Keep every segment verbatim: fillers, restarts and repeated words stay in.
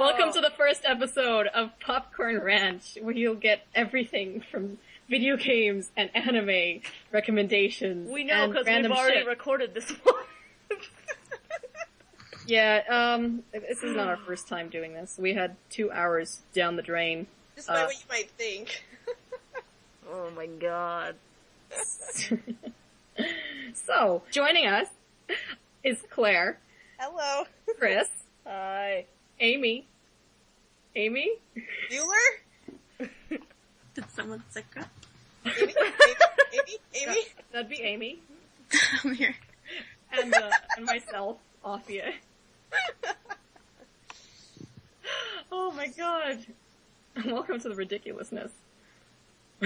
Welcome to the first episode of Popcorn Ranch, where you'll get everything from video games and anime recommendations. We know because we've already shit. recorded this one. Yeah, um, this is not our first time doing this. We had two hours down the drain. Despite uh, what you might think. Oh my god. So, joining us is Claire. Hello. Chris. Hi. Amy. Amy? Bueller? Did someone say crap? Amy? Amy? Amy? Amy? That'd be Amy. I'm here. And, uh, and myself, Afia. Oh my god. Welcome to the ridiculousness. does,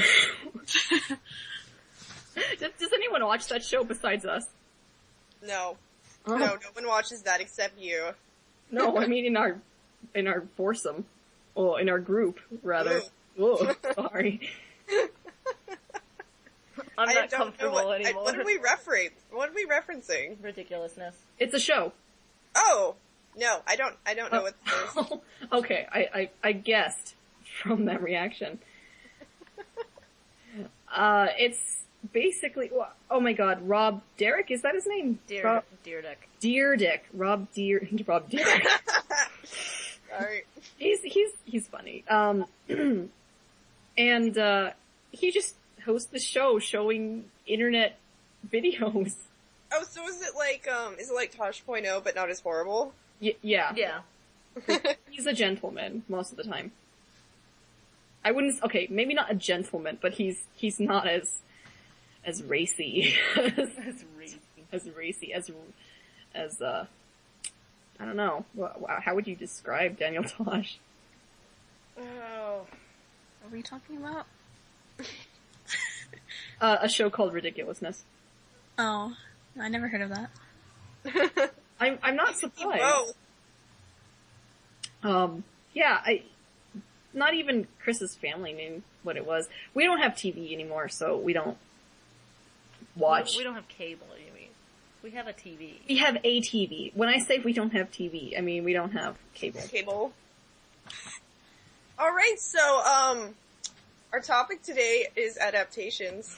does anyone watch that show besides us? No. Oh. No, no one watches that except you. No, I mean in our, in our foursome. Or in our group, rather. Oh, sorry. I'm I not don't comfortable know what, anymore. I, what are we referring? What are we referencing? Ridiculousness. It's a show. Oh! No, I don't, I don't know what this is. Okay, I, I, I guessed from that reaction. uh, it's basically, oh my god, Rob Derrick, is that his name? Deer, Rob, Deerdick. Deerdick. Rob Deer, Rob Derrick. Sorry. He's, he's, he's funny. Um, and, uh, he just hosts the show showing internet videos. Oh, so is it like, um, is it like Tosh point oh, but not as horrible? Y- yeah. Yeah. He's a gentleman most of the time. I wouldn't, okay, maybe not a gentleman, but he's, he's not as, as racy. That's racy. As racy, as, as, uh, I don't know. How would you describe Daniel Tosh? Oh. What were you talking about? Uh, a show called Ridiculousness. Oh, I never heard of that. I'm, I'm not surprised. Whoa. Um, yeah, I, not even Chris's family knew what it was. We don't have T V anymore, so we don't watch. We, we don't have cable, you mean. We have a T V. We have a T V. When I say we don't have T V, I mean we don't have cable. Cable. Alright, so, um, our topic today is adaptations.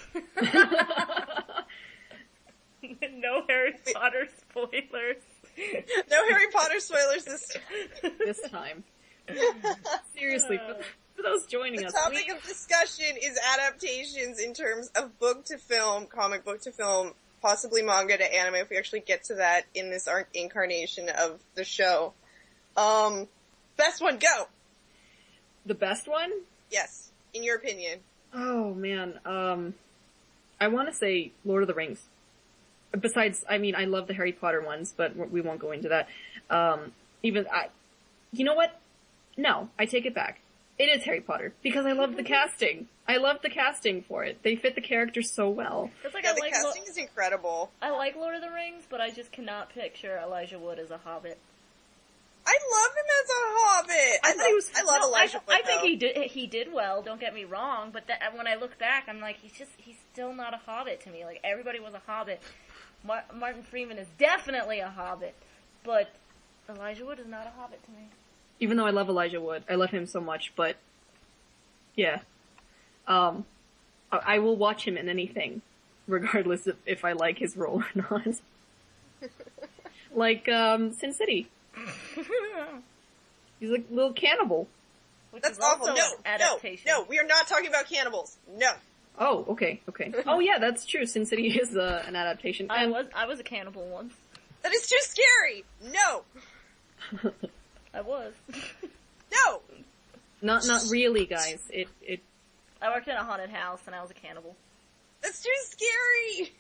No Harry Potter spoilers. No Harry Potter spoilers this time. This time. Seriously, for, for those joining The us. topic we, of discussion is adaptations in terms of book to film, comic book to film, possibly manga to anime if we actually get to that in this incarnation of the show. Um, best one, go! the best one? Yes, in your opinion. Oh man, um, I want to say Lord of the Rings. Besides, I mean, I love the Harry Potter ones, but we won't go into that. Um, even, I, you know what? No, I take it back. It is Harry Potter, because I love the casting. I love the casting for it. They fit the characters so well. It's like Yeah, I the like casting Lo- is incredible. I like Lord of the Rings, but I just cannot picture Elijah Wood as a hobbit. I love him as a hobbit! I, I thought he was- I love No, Elijah I, Wood, I think though. he did he did well, don't get me wrong, but that, when I look back, I'm like, he's just, he's still not a hobbit to me. Like, everybody was a hobbit. Mar- Martin Freeman is definitely a hobbit, but Elijah Wood is not a hobbit to me. Even though I love Elijah Wood, I love him so much, but, yeah. Um, I, I will watch him in anything, regardless of if I like his role or not. Like, um, Sin City. He's a little cannibal. Which That's is also awful. No, an adaptation. no, no, we are not talking about cannibals. No. Oh, okay, okay. Oh yeah, that's true. Sin City is uh, an adaptation. I And was I was a cannibal once. That is too scary! No! I was. No! not not really, guys. It it I worked in a haunted house and I was a cannibal. That's too scary!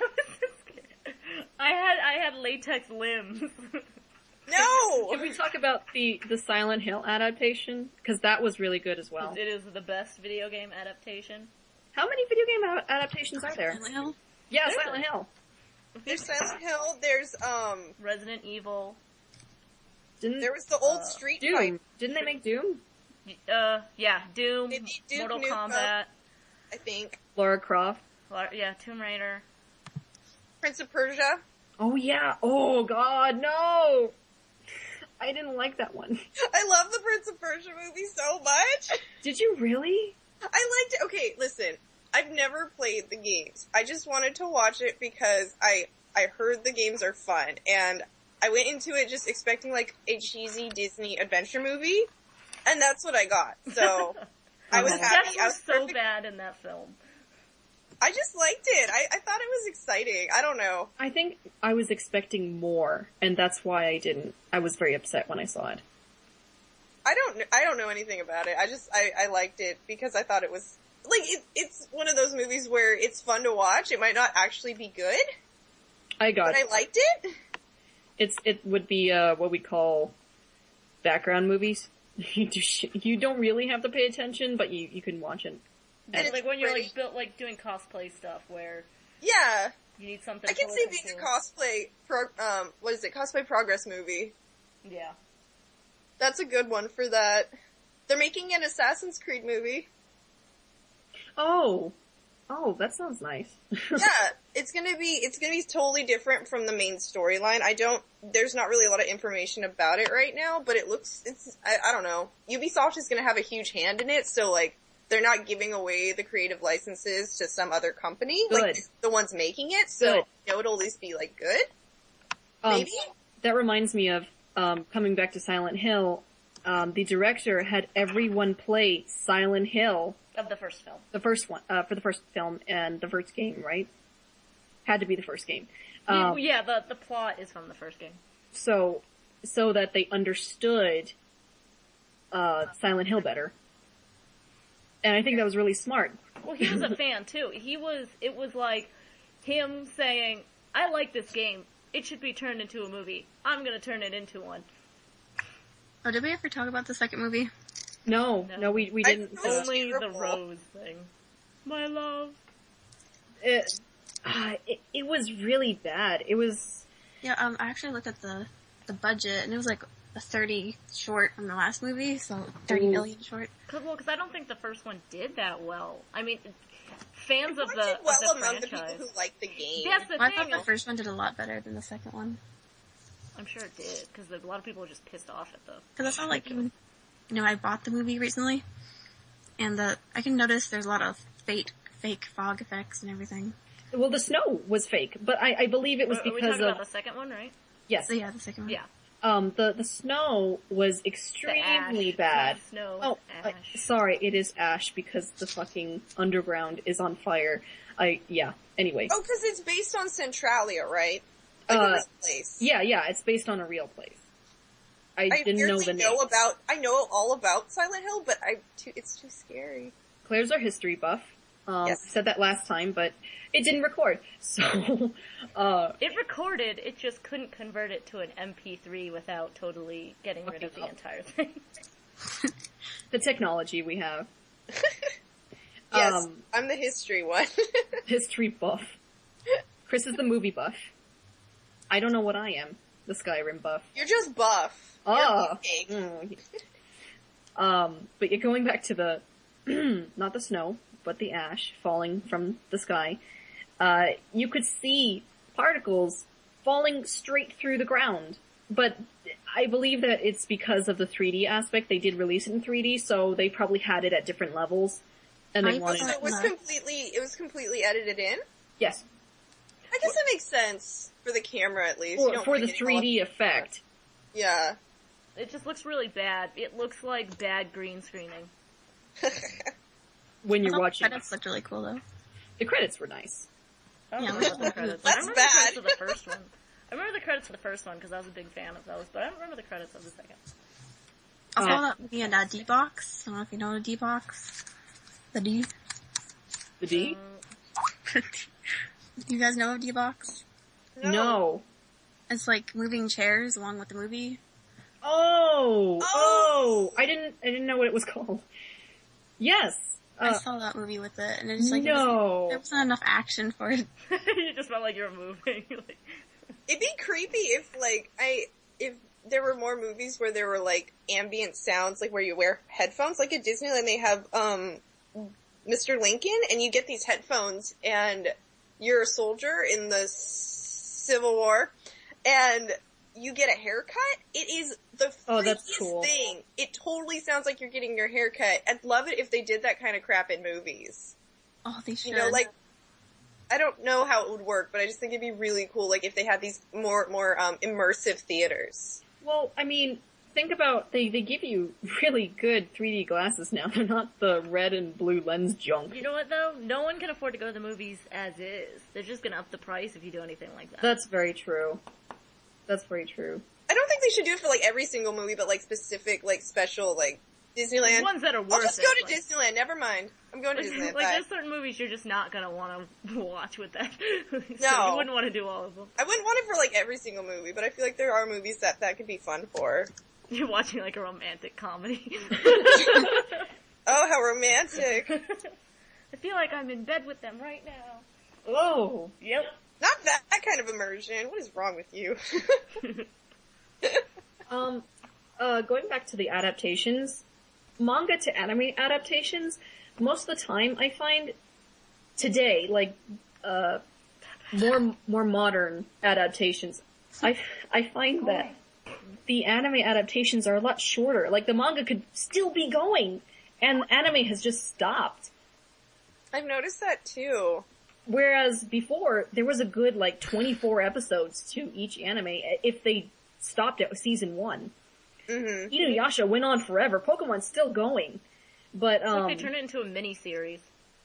I had I had latex limbs. No! Can we talk about the the Silent Hill adaptation? Because that was really good as well. It is the best video game adaptation. How many video game a- adaptations are there? Silent Hill? Yeah, There's Silent Hill. There's Silent Hill, there's, um, Resident Evil. Didn't there was the old Uh, Street Doom? Fighter. Didn't they make Doom? Uh, yeah, Doom, They made Duke Mortal Nukem. Kombat. I think. Lara Croft. Lar- Yeah, Tomb Raider. Prince of Persia. Oh yeah. Oh god, no. I didn't like that one. I love the Prince of Persia movie so much. Did you really? I liked it. Okay, listen. I've never played the games. I just wanted to watch it because I I heard the games are fun, and I went into it just expecting like a cheesy Disney adventure movie, and that's what I got. So I was Oh. happy. Steph I was was so perfect. bad in that film. I just liked it. I, I thought it was exciting. I don't know. I think I was expecting more, and that's why I didn't. I was very upset when I saw it. I don't. kn- I don't know anything about it. I just I, I liked it because I thought it was like it, it's one of those movies where it's fun to watch. It might not actually be good, I got but I liked it. it's it would be uh what we call background movies. You do sh- you don't really have to pay attention, but you you can watch it. And Like it's when you're pretty. like built like doing cosplay stuff where Yeah, you need something. I can to see look being a cool. cosplay pro. Um, what is it? Cosplay progress movie. Yeah. That's a good one for that. They're making an Assassin's Creed movie. Oh, oh, that sounds nice. Yeah, it's gonna be, it's gonna be totally different from the main storyline. I don't, there's not really a lot of information about it right now, but it looks, it's, I, I don't know. Ubisoft is gonna have a huge hand in it, so like, they're not giving away the creative licenses to some other company, like Good. the ones making it, so Good. it would at least be like good. Um, Maybe? That reminds me of um, coming back to Silent Hill. Um, the director had everyone play Silent Hill, Of the first film. the first one, uh, for the first film and the first game, right? Had to be the first game. Yeah, Um, yeah, the the plot is from the first game. so, so that they understood uh, Silent Hill better. And I think that was really smart. Well, he was a fan too. He was. It was like him saying, "I like this game. It should be turned into a movie. I'm gonna turn it into one." Oh, did we ever talk about the second movie? No, No. no, we we I didn't. know- Only the terrible. rose thing. My love. It, uh, it, it was really bad. It was. Yeah, um, I actually looked at the the budget, and it was like a thirty short from the last movie, so thirty Ooh. million short. Cause, well, because I don't think the first one did that well. I mean, fans of It the, did well of the among the franchise. people who like the game. That's the Well, I thought thing. the first one did a lot better than the second one. I'm sure it did, because a lot of people were just pissed off at the. Because I saw like, you know, I bought the movie recently, and the I can notice there's a lot of fake fake fog effects and everything. Well, the snow was fake, but I, I believe it was Are, are we because talking of about the second one, right? yes. So yeah, the second one. Yeah. Um, the the snow was The extremely ash. bad. Not snow. Oh, ash. I- sorry, it is ash because the fucking underground is on fire. I yeah. Anyway, Oh, cause it's based on Centralia, right? Like Uh, this place. yeah, yeah, it's based on a real place. I, I didn't know weirdly the know name. about, I know all about Silent Hill, but I, too, it's too scary. Claire's our history buff. Um, Yes. I said that last time, but it didn't record. So, uh, It recorded, it just couldn't convert it to an M P three without totally getting rid of the Fucking up. entire thing. the technology we have. Yes, Um, I'm the history one. history buff. Chris is the movie buff. I don't know what I am. The Skyrim buff. You're just buff. Ah. You're Mm. Um, but you're going back to the, not the snow, but the ash falling from the sky. Uh, you could see particles falling straight through the ground. But I believe that it's because of the three D aspect. They did release it in three D, so they probably had it at different levels. And they I wanted, So it was No. completely, it was completely edited in? yes, I guess that makes sense. For the camera at least. You for, don't for want the getting three D all- effect. Yeah. It just looks really bad. It looks like bad green screening. When I you're thought watching. the credits looked really cool though. The credits were nice. I don't Yeah, remember we- the credits. That's I remember bad. the credits of the first one. I remember the credits of the first one because I was a big fan of those, but I don't remember the credits of the second. I saw Uh, that movie in uh, D-Box. I don't know if you know the D-Box. The D. The D? You guys know of D-Box? No. It's like moving chairs along with the movie. Oh, Oh. oh, I didn't, I didn't know what it was called. Yes. I Uh, saw that movie with it, and it's like it was- no. there wasn't enough action for it. You just felt like you were moving. Like, It'd be creepy if like, I, if there were more movies where there were like ambient sounds, like where you wear headphones, like at Disneyland they have, um, Mister Lincoln, and you get these headphones, and you're a soldier in the Civil War, and you get a haircut, it is the freakiest Oh, that's cool. thing. It totally sounds like you're getting your haircut. I'd love it if they did that kind of crap in movies. Oh, they should. You know, like, I don't know how it would work, but I just think it'd be really cool, like, if they had these more, more, um, immersive theaters. Well, I mean, think about, they, they give you really good three D glasses now. They're not the red and blue lens junk. You know what though? No one can afford to go to the movies as is. They're just gonna up the price if you do anything like that. That's very true. That's very true. I don't think they should do it for, like, every single movie, but, like, specific, like, special, like, Disneyland. Ones that are worth I'll just go it, to like- Disneyland, never mind. I'm going to Like, Disneyland. like bye. there's certain movies you're just not gonna want to watch with that. So No. you wouldn't want to do all of them. I wouldn't want it for, like, every single movie, but I feel like there are movies that that could be fun for. You're watching like a romantic comedy. Oh, how romantic. I feel like I'm in bed with them right now. Oh! Yep. Not that, that kind of immersion. What is wrong with you? Um, uh, going back to the adaptations, manga to anime adaptations, most of the time I find today, like, uh, more, more modern adaptations, I, I find that the anime adaptations are a lot shorter. Like, the manga could still be going, and anime has just stopped. I've noticed that too. Whereas before, there was a good, like, twenty-four episodes to each anime if they stopped at season one. Mm-hmm. Inuyasha went on forever. Pokemon's still going. But, It's um, like they turned it into a mini series.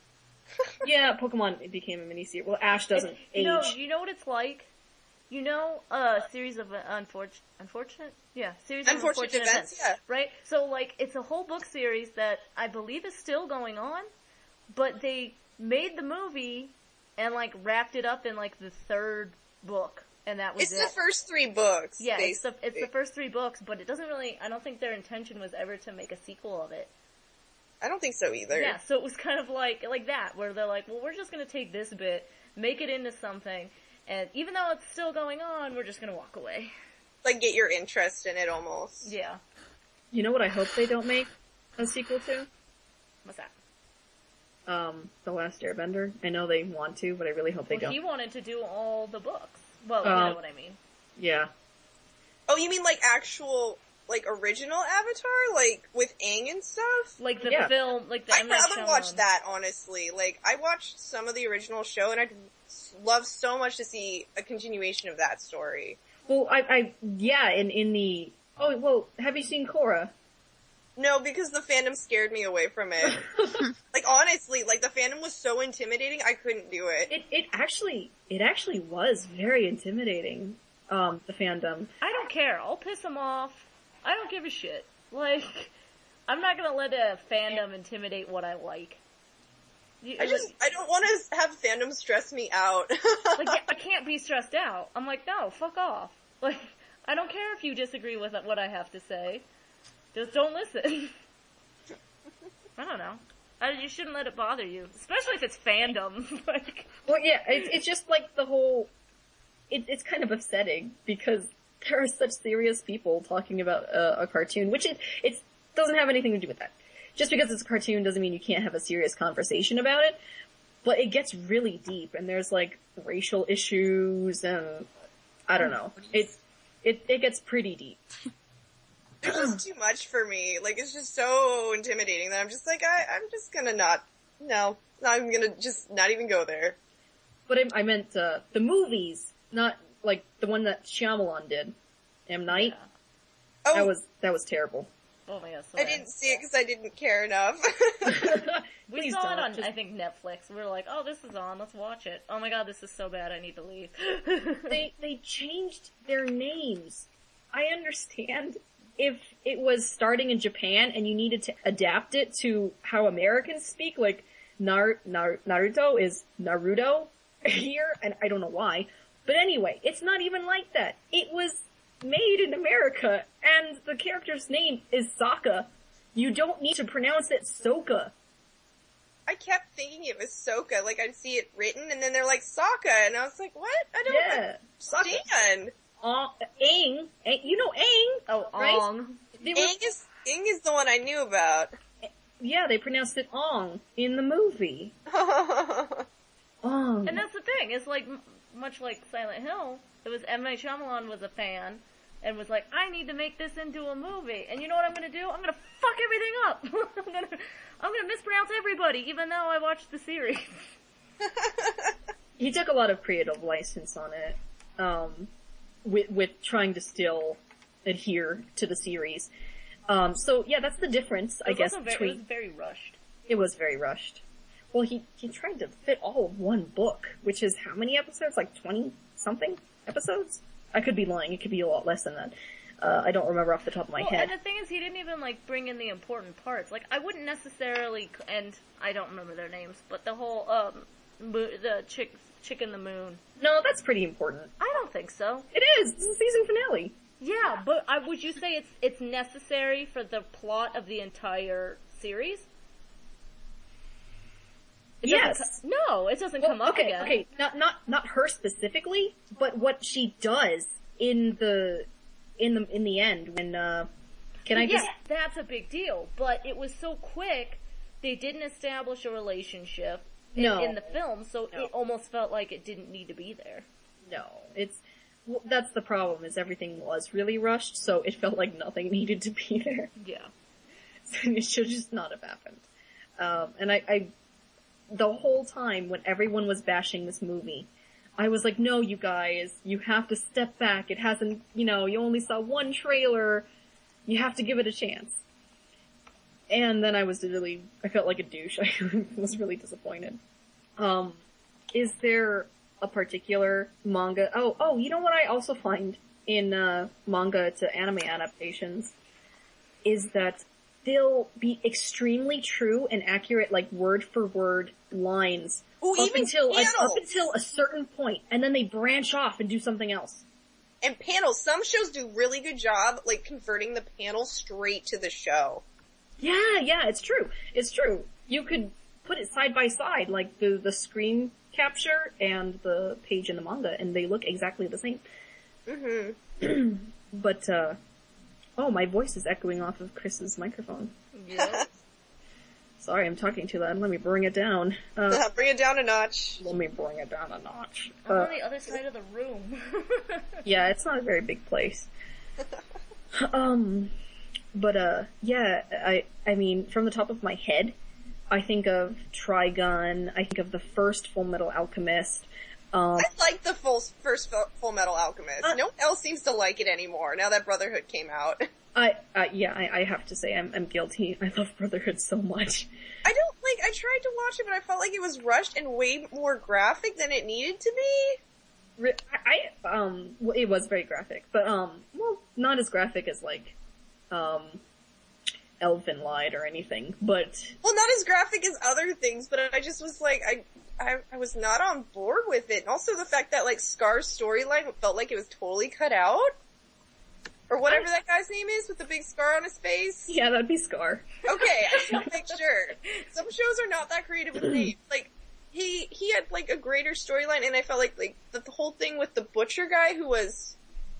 yeah, Pokemon it became a miniseries. Well, Ash doesn't age. You know, you know what it's like? You know, a series of uh, unfortunate, unfortunate? Yeah, series of Unfortunate unfortunate events, events. yeah. Right? So, like, it's a whole book series that I believe is still going on, but they made the movie and, like, wrapped it up in, like, the third book, and that was It's it. the first three books. Yeah, it's the, basically. it's the first three books, but it doesn't really, I don't think their intention was ever to make a sequel of it. I don't think so either. Yeah, so it was kind of like, like that, where they're like, well, we're just gonna take this bit, make it into something, and even though it's still going on, we're just gonna walk away. Like, get your interest in it almost. Yeah. You know what I hope they don't make a sequel to? What's that? Um, The Last Airbender. I know they want to, but I really hope they Well, don't. he wanted to do all the books. Well, you Um, know what I mean. Yeah. Oh, you mean like actual, like original Avatar? Like, with Aang and stuff? Like the yeah. film, like the I'd M. Night rather watch Shyamalan. that, honestly. Like, I watched some of the original show, and I'd love so much to see a continuation of that story. Well, I, I, yeah, in, in the, oh, well, have you seen Korra? No, because the fandom scared me away from it. Like, honestly, like, the fandom was so intimidating, I couldn't do it. It, it actually, it actually was very intimidating, um, the fandom. I don't care. I'll piss him off. I don't give a shit. Like, I'm not gonna let a fandom intimidate what I like. You, I just, I don't want to have fandom stress me out. like, yeah, I can't be stressed out. I'm like, no, fuck off. Like, I don't care if you disagree with what I have to say. Just don't listen. I don't know. I, you shouldn't let it bother you, especially if it's fandom. Like, Well, yeah, it's, it's just like the whole, it, it's kind of upsetting because there are such serious people talking about uh, a cartoon, which it, it doesn't have anything to do with that. Just because it's a cartoon doesn't mean you can't have a serious conversation about it, but it gets really deep and there's like racial issues and I don't know. It, it, it gets pretty deep. It's just too much for me. Like, it's just so intimidating that I'm just like, I, I'm just gonna not, no, not even gonna, just not even go there. But I, I meant, uh, the movies, not like the one that Shyamalan did. M. Night. Oh, That was, that was terrible. oh my god, so I bad. didn't see it because I didn't care enough. We Please saw don't. it on, Just- I think, Netflix. We were like, oh, this is on, let's watch it. Oh my god, this is so bad, I need to leave. they they changed their names. I understand if it was starting in Japan and you needed to adapt it to how Americans speak, like Nar, Nar, Naruto is Naruto here, and I don't know why. But anyway, it's not even like that. It was made in America, and the character's name is Sokka. You don't need to pronounce it Soka. I kept thinking it was Sokka. Like, I'd see it written, and then they're like, Sokka, and I was like, what? I don't Yeah, Sokka. understand. Uh, Aang, Aang, you know Aang, oh, right? Ong. They were- Aang is, Aang is the one I knew about. Yeah, they pronounced it Ong in the movie. Ong. And that's the thing, it's like, m- much like Silent Hill, it was M. Night Shyamalan was a fan, and was like, I need to make this into a movie. And you know what I'm gonna do? I'm gonna fuck everything up. I'm gonna, I'm gonna mispronounce everybody, even though I watched the series. He took a lot of creative license on it, um, with, with trying to still adhere to the series. Um, so yeah, that's the difference, I guess, very, between... It was very rushed. It was very rushed. Well, he, he tried to fit all of one book, which is how many episodes? Like twenty-something episodes? I could be lying, it could be a lot less than that. Uh, I don't remember off the top of my well, head. And the thing is, he didn't even, like, bring in the important parts. Like, I wouldn't necessarily, and I don't remember their names, but the whole, um, mo- the chick, chick in the moon. No, that's pretty important. I don't think so. It is! It's the season finale. Yeah, but I, would you say it's it's necessary for the plot of the entire series? It Yes. co- no, it doesn't Well, come up okay, again. okay, not, not, not her specifically, but what she does in the, in the, in the end when, uh, can I yeah, just... that's a big deal, but it was so quick, they didn't establish a relationship in, No. in the film, so No. it almost felt like it didn't need to be there. No, it's, well, that's the problem, is everything was really rushed, so it felt like nothing needed to be there. Yeah. So it should just not have happened. Um, and I, I, the whole time when everyone was bashing this movie, I was like, no, you guys, you have to step back. It hasn't, you know, you only saw one trailer. You have to give it a chance. And then I was really, I felt like a douche. I was really disappointed. Um, is there a particular manga? Oh, oh, you know what I also find in, uh, manga to anime adaptations is that they'll be extremely true and accurate, like word for word lines Ooh, up even until panels. up until a certain point, and then they branch off and do something else. And panels. Some shows do really good job, like, converting the panel straight to the show. Yeah, yeah, it's true. It's true. You could put it side by side, like the the screen capture and the page in the manga, and they look exactly the same. Mm-hmm. But, uh, oh, my voice is echoing off of Chris's microphone. Yeah. Sorry, I'm talking too loud. Let me bring it down. Uh, Bring it down a notch. let me bring it down a notch. I'm Uh, on the other side of the room. yeah, it's not a very big place. um, but, uh, yeah, I, I mean, from the top of my head, I think of Trigun, I think of the first Full Metal Alchemist, um, I like the full, first Fu- Full Metal Alchemist. Uh, no one else seems to like it anymore, now that Brotherhood came out. I, uh, yeah, I, I have to say I'm, I'm guilty. I love Brotherhood so much. I don't, like, I tried to watch it, but I felt like it was rushed and way more graphic than it needed to be. Re- I, I, um, well, it was very graphic, but, um, well, not as graphic as, like, um, Elfen Lied or anything, but... Well, not as graphic as other things, but I just was like, I, I, I was not on board with it. And also the fact that, like, Scar's storyline felt like it was totally cut out. Or whatever I- that guy's name is with the big scar on his face. Yeah, that'd be Scar. Okay, I just want to make sure. Some shows are not that creative with names. Like, he, he had, like, a greater storyline, and I felt like, like, the, the whole thing with the butcher guy who was,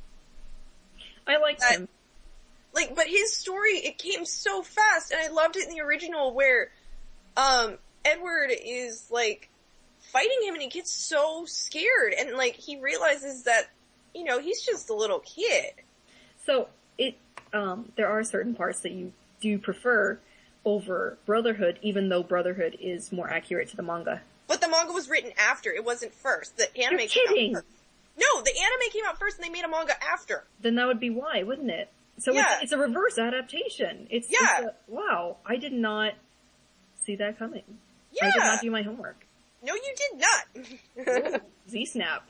I liked That- him. like, but his story, it came so fast, and I loved it in the original where, um, Edward is, like, fighting him, and he gets so scared, and, like, he realizes that, you know, he's just a little kid. So, it, um, there are certain parts that you do prefer over Brotherhood, even though Brotherhood is more accurate to the manga. But the manga was written after, it wasn't first. The anime You're came kidding! out first. No, the anime came out first and they made a manga after. Then that would be why, wouldn't it? So Yeah. it's, it's a reverse adaptation. It's, Yeah. it's a, wow, I did not see that coming. Yeah. I did not do my homework. No, you did not. Z-Snap.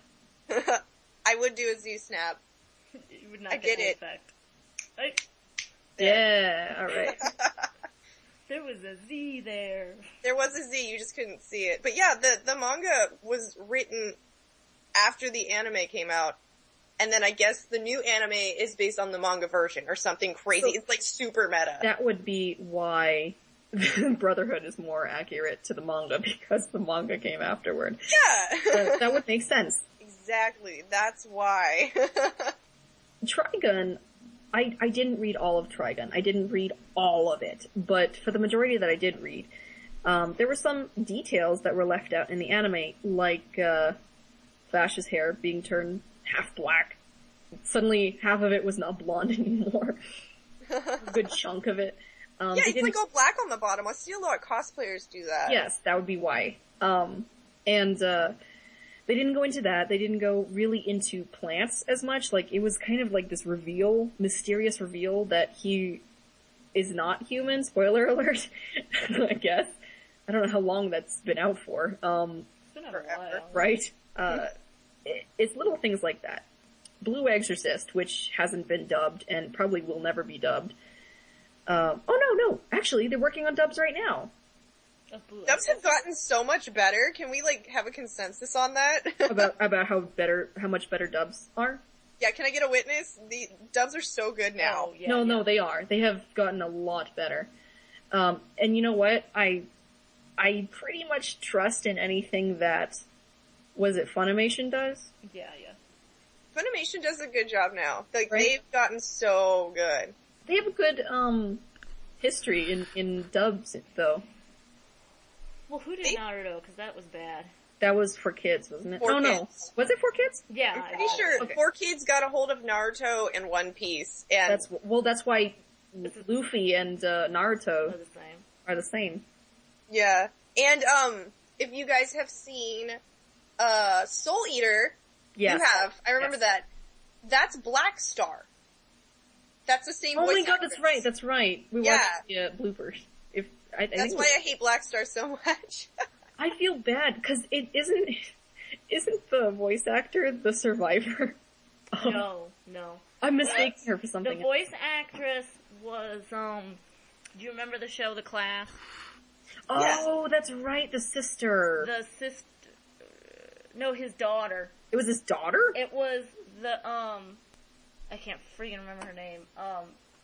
I would do a Z snap. You would not I get did the it. effect. I, Yeah, alright. there was a Z there. There was a Z, you just couldn't see it. But yeah, the, the manga was written after the anime came out. And then I guess the new anime is based on the manga version or something crazy. So- it's like super meta. That would be why Brotherhood is more accurate to the manga, because the manga came afterward. Yeah! That, that would make sense. Exactly. That's why. Trigun, I, I didn't read all of Trigun. I didn't read all of it, but for the majority that I did read, um, there were some details that were left out in the anime, like, uh, Vash's hair being turned half black. suddenly half of it was not blonde anymore. A good chunk of it. Um, yeah, they it's didn't- like all black on the bottom. I see a lot of cosplayers do that. Yes, that would be why. Um, and, uh, they didn't go into that. They didn't go really into plants as much. Like, it was kind of like this reveal, mysterious reveal that he is not human. Spoiler alert, I guess. I don't know how long that's been out for. Um, It's been a Forever. while. right? Uh, it, it's little things like that. Blue Exorcist, which hasn't been dubbed and probably will never be dubbed. Um, oh no, no, actually, they're working on dubs right now. Of Blue Dubs have gotten so much better. Can we like have a consensus on that? About, about how better, how much better dubs are? yeah, can I get a witness? The dubs are so good now. Oh, yeah, no, yeah. no, they are. They have gotten a lot better. Um, and you know what? I, I pretty much trust in anything that, was it Funimation does? Yeah, yeah. Funimation does a good job now. Like Right. they've gotten so good. They have a good, um, history in, in dubs, though. Well, who did They- Naruto? Because that was bad. That was for kids, wasn't it? For oh no. kids. Was it for kids? Yeah, I'm I pretty know. sure Okay. four kids got a hold of Naruto and One Piece, and That's, well, that's why Luffy and, uh, They're Naruto the same. are the same. yeah. And um, if you guys have seen uh Soul Eater, Yes. you have. I remember Yes. that. That's Black Star. That's the same Oh voice my god, actress. that's right, that's right. We Yeah. watched the uh, bloopers. If, I, I That's think why I hate Black Star so much. I feel bad, cause it isn't, isn't the voice actor the survivor? Oh, No, no. I'm mistaking her for The something. voice actress was, um, do you remember the show The Class? Oh, that's right, the sister. The sister, no, his daughter. It was his daughter? It was the, um, I can't freaking remember her name. Um,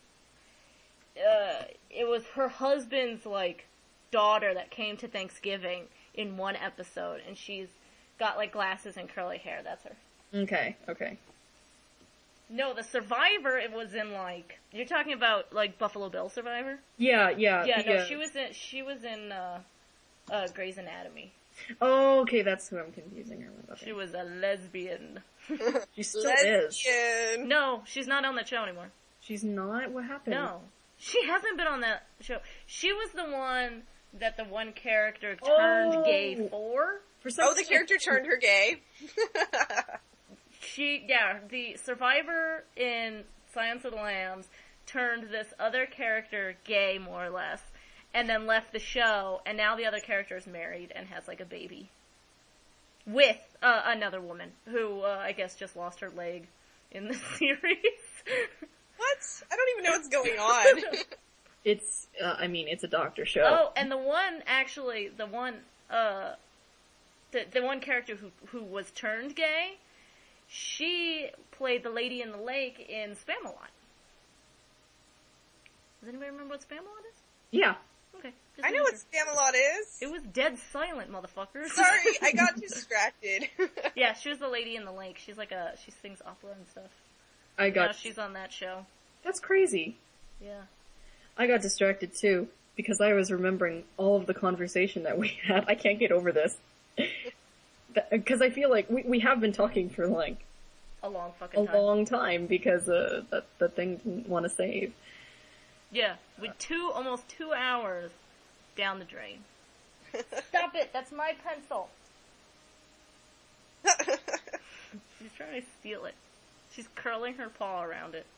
uh, it was her husband's, like, daughter that came to Thanksgiving in one episode, and she's got, like, glasses and curly hair. That's her. Okay, okay. No, the Survivor, it was in, like, you're talking about, like, Buffalo Bill Survivor? Yeah, yeah. Yeah, the, no, uh, she was in, she was in, uh, uh, Grey's Anatomy. Oh, okay, that's who I'm confusing her with. Okay. She was a lesbian. She still is. Lesbian. No, she's not on that show anymore. She's not? What happened? No. She hasn't been on that show. She was the one that the one character Oh. turned gay for. For some Oh, the character turned her gay. She, yeah, the survivor in Silence of the Lambs turned this other character gay, more or less, and then left the show, and now the other character is married and has, like, a baby. With, uh, another woman, who, uh, I guess just lost her leg in the series. What? I don't even know what's going on. It's, uh, I mean, it's a doctor show. Oh, and the one, actually, the one, uh, the, the one character who, who was turned gay, she played the lady in the lake in Spamalot. Does anybody remember what Spamalot is? Yeah. Okay. just I know what making sure. Spamalot is. It was dead silent, motherfuckers. Sorry, I got distracted. Yeah, she was the lady in the lake. She's like a, she sings opera and stuff. I Now got, she's on that show. that's crazy. Yeah. I got distracted too, because I was remembering all of the conversation that we had. I can't get over this. Because I feel like we, we have been talking for like A long a fucking time. long time because uh, that, that thing didn't want to save. Yeah, with two, almost two hours down the drain. Stop it, that's my pencil. She's trying to steal it. She's curling her paw around it.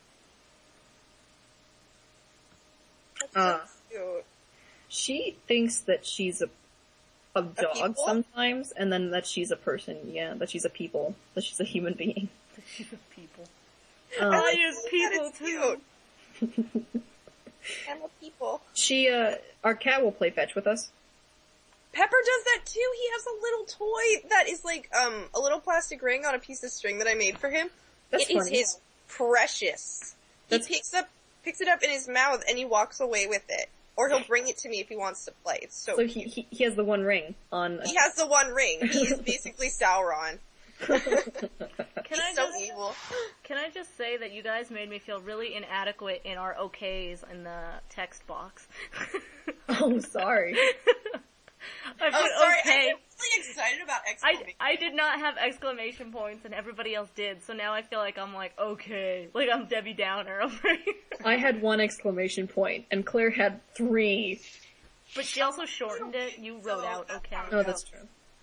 Uh, Cute. she thinks that she's a, a dog people? sometimes, and then that she's a person, yeah, that she's a people, that she's a human being. She's a people. Um, I like use that, people it's too. cute. I'm a people. she, uh, our cat will play fetch with us. Pepper does that too. He has a little toy that is like um a little plastic ring on a piece of string that I made for him. That's It is funny. his precious. That's- He picks up picks it up in his mouth and he walks away with it. Or he'll bring it to me if he wants to play. It's so, So cute. he, he, he has the one ring on, He has the one ring. He is basically Sauron. Can He's I so just, evil. can I just say that you guys made me feel really inadequate in our okays in the text box. oh, sorry. I put Oh, sorry. I okay. didn't really excited about I, exclamation. I did not have exclamation points and everybody else did, so now I feel like I'm like, okay. Like I'm Debbie Downer over here. I had one exclamation point, and Claire had three. But she also shortened it. You wrote out, okay. Oh, that's true.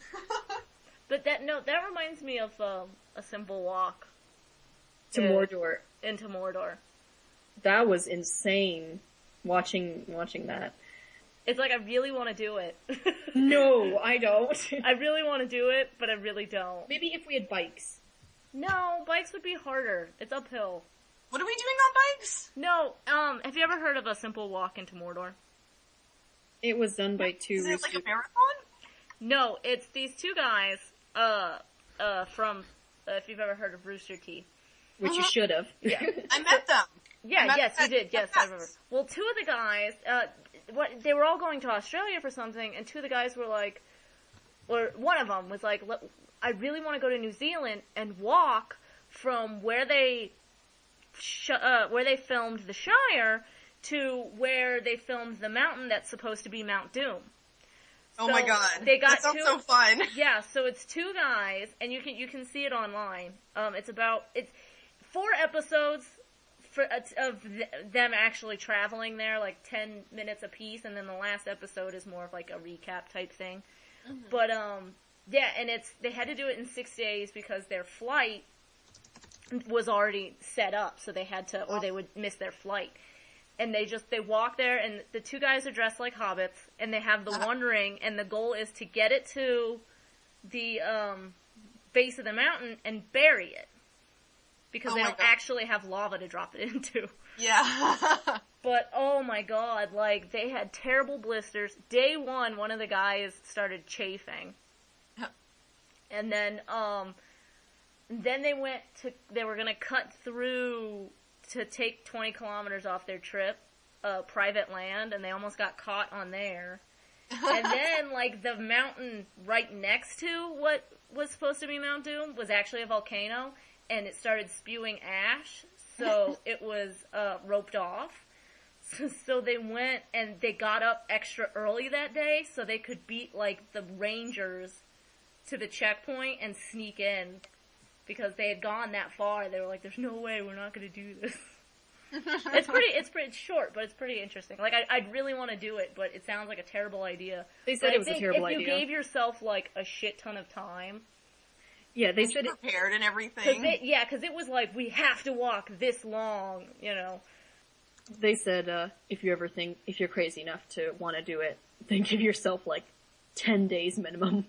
But that, no, that reminds me of um, A Simple Walk. To Yeah. Mordor. Into Mordor. That was insane, watching watching that. It's like I really want to do it. No, I don't. I really want to do it, but I really don't. Maybe if we had bikes. No, bikes would be harder. It's uphill. What are we doing on bikes? No, um, have you ever heard of A Simple Walk into Mordor? It was done by two Is it like a Rooster- marathon? No, it's these two guys, uh, uh, from, uh, if you've ever heard of Rooster Teeth. which you Uh-huh. should have. Yeah. I met them. Yeah, Remember yes, you that- did. Yes, I yes. remember. Well, two of the guys, uh, what they were all going to Australia for something, and two of the guys were like, or one of them was like, "Let- I really want to go to New Zealand and walk from where they, sh- uh, where they filmed The Shire to where they filmed the mountain that's supposed to be Mount Doom." Oh So my god. they got that sounds two- so fun. Yeah, so it's two guys, and you can you can see it online. Um, it's about it's four episodes for of th- them actually traveling there, like ten minutes apiece, and then the last episode is more of like a recap type thing. But um, yeah, and it's they had to do it in six days because their flight was already set up, so they had to, or they would miss their flight. And they just, they walk there, and the two guys are dressed like hobbits, and they have the one ring, and the goal is to get it to the, um, base of the mountain and bury it. Because Oh they my don't God. actually have lava to drop it into. Yeah. But, oh my god, like, they had terrible blisters. Day one, one of the guys started chafing. And then, um, then they went to, they were gonna cut through to take twenty kilometers off their trip, uh, private land, and they almost got caught on there. And then, like, the mountain right next to what was supposed to be Mount Doom was actually a volcano, and it started spewing ash, so it was, uh, roped off. So, so they went and they got up extra early that day so they could beat, like, the rangers to the checkpoint and sneak in. Because they had gone that far, they were like, "There's no way we're not going to do this." It's pretty, it's pretty it's short, but it's pretty interesting. Like, I, I'd really want to do it, but it sounds like a terrible idea. They said But it I was a think terrible if you idea. gave yourself, like, a shit ton of time. Yeah, they said it, Prepared and Cause everything. they, yeah, because it was like, we have to walk this long, you know. they said, uh, if you ever think, if you're crazy enough to want to do it, then give yourself like ten days minimum.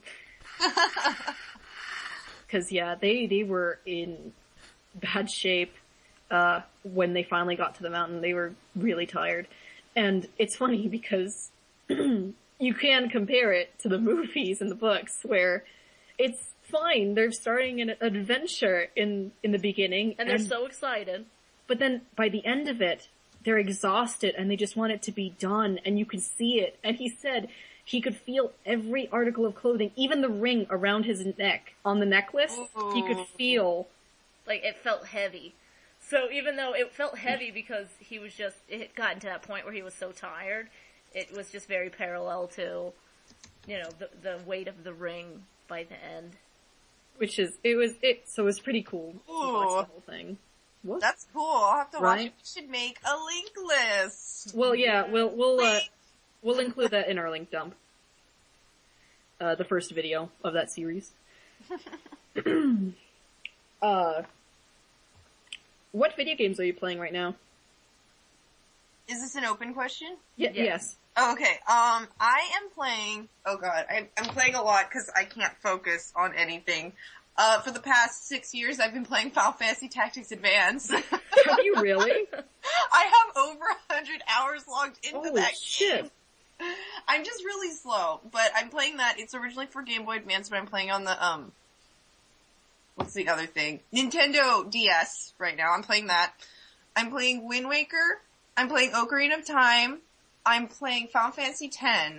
Cause yeah, they, they were in bad shape, uh, when they finally got to the mountain. They were really tired. And it's funny because you can compare it to the movies and the books where it's fine. They're starting an adventure in, in the beginning. And they're so excited. But then by the end of it, they're exhausted and they just want it to be done and you can see it. And he said he could feel every article of clothing, even the ring around his neck on the necklace, he could feel. Like, it felt heavy. So even though it felt heavy because he was just, it had gotten to that point where he was so tired, it was just very parallel to, you know, the, the weight of the ring by the end. Which is, it was, it, so it was pretty cool to watch Ooh. the whole thing. What? That's cool. I'll have to watch Right? it. We should make a link list. Well, yeah, we'll, we'll, uh, Link. we'll include that in our link dump. Uh, the first video of that series. uh, what video games are you playing right now? Is this an open question? Y- Yes. yes. Oh, okay. Um, I am playing. Oh god, I, I'm playing a lot because I can't focus on anything. Uh, for the past six years, I've been playing Final Fantasy Tactics Advance. Have you really? I have over a hundred hours logged into Holy that shit. game. I'm just really slow, but I'm playing that. It's originally for Game Boy Advance, but I'm playing on the um. What's the other thing? Nintendo D S right now. I'm playing that. I'm playing Wind Waker. I'm playing Ocarina of Time. I'm playing Final Fantasy X.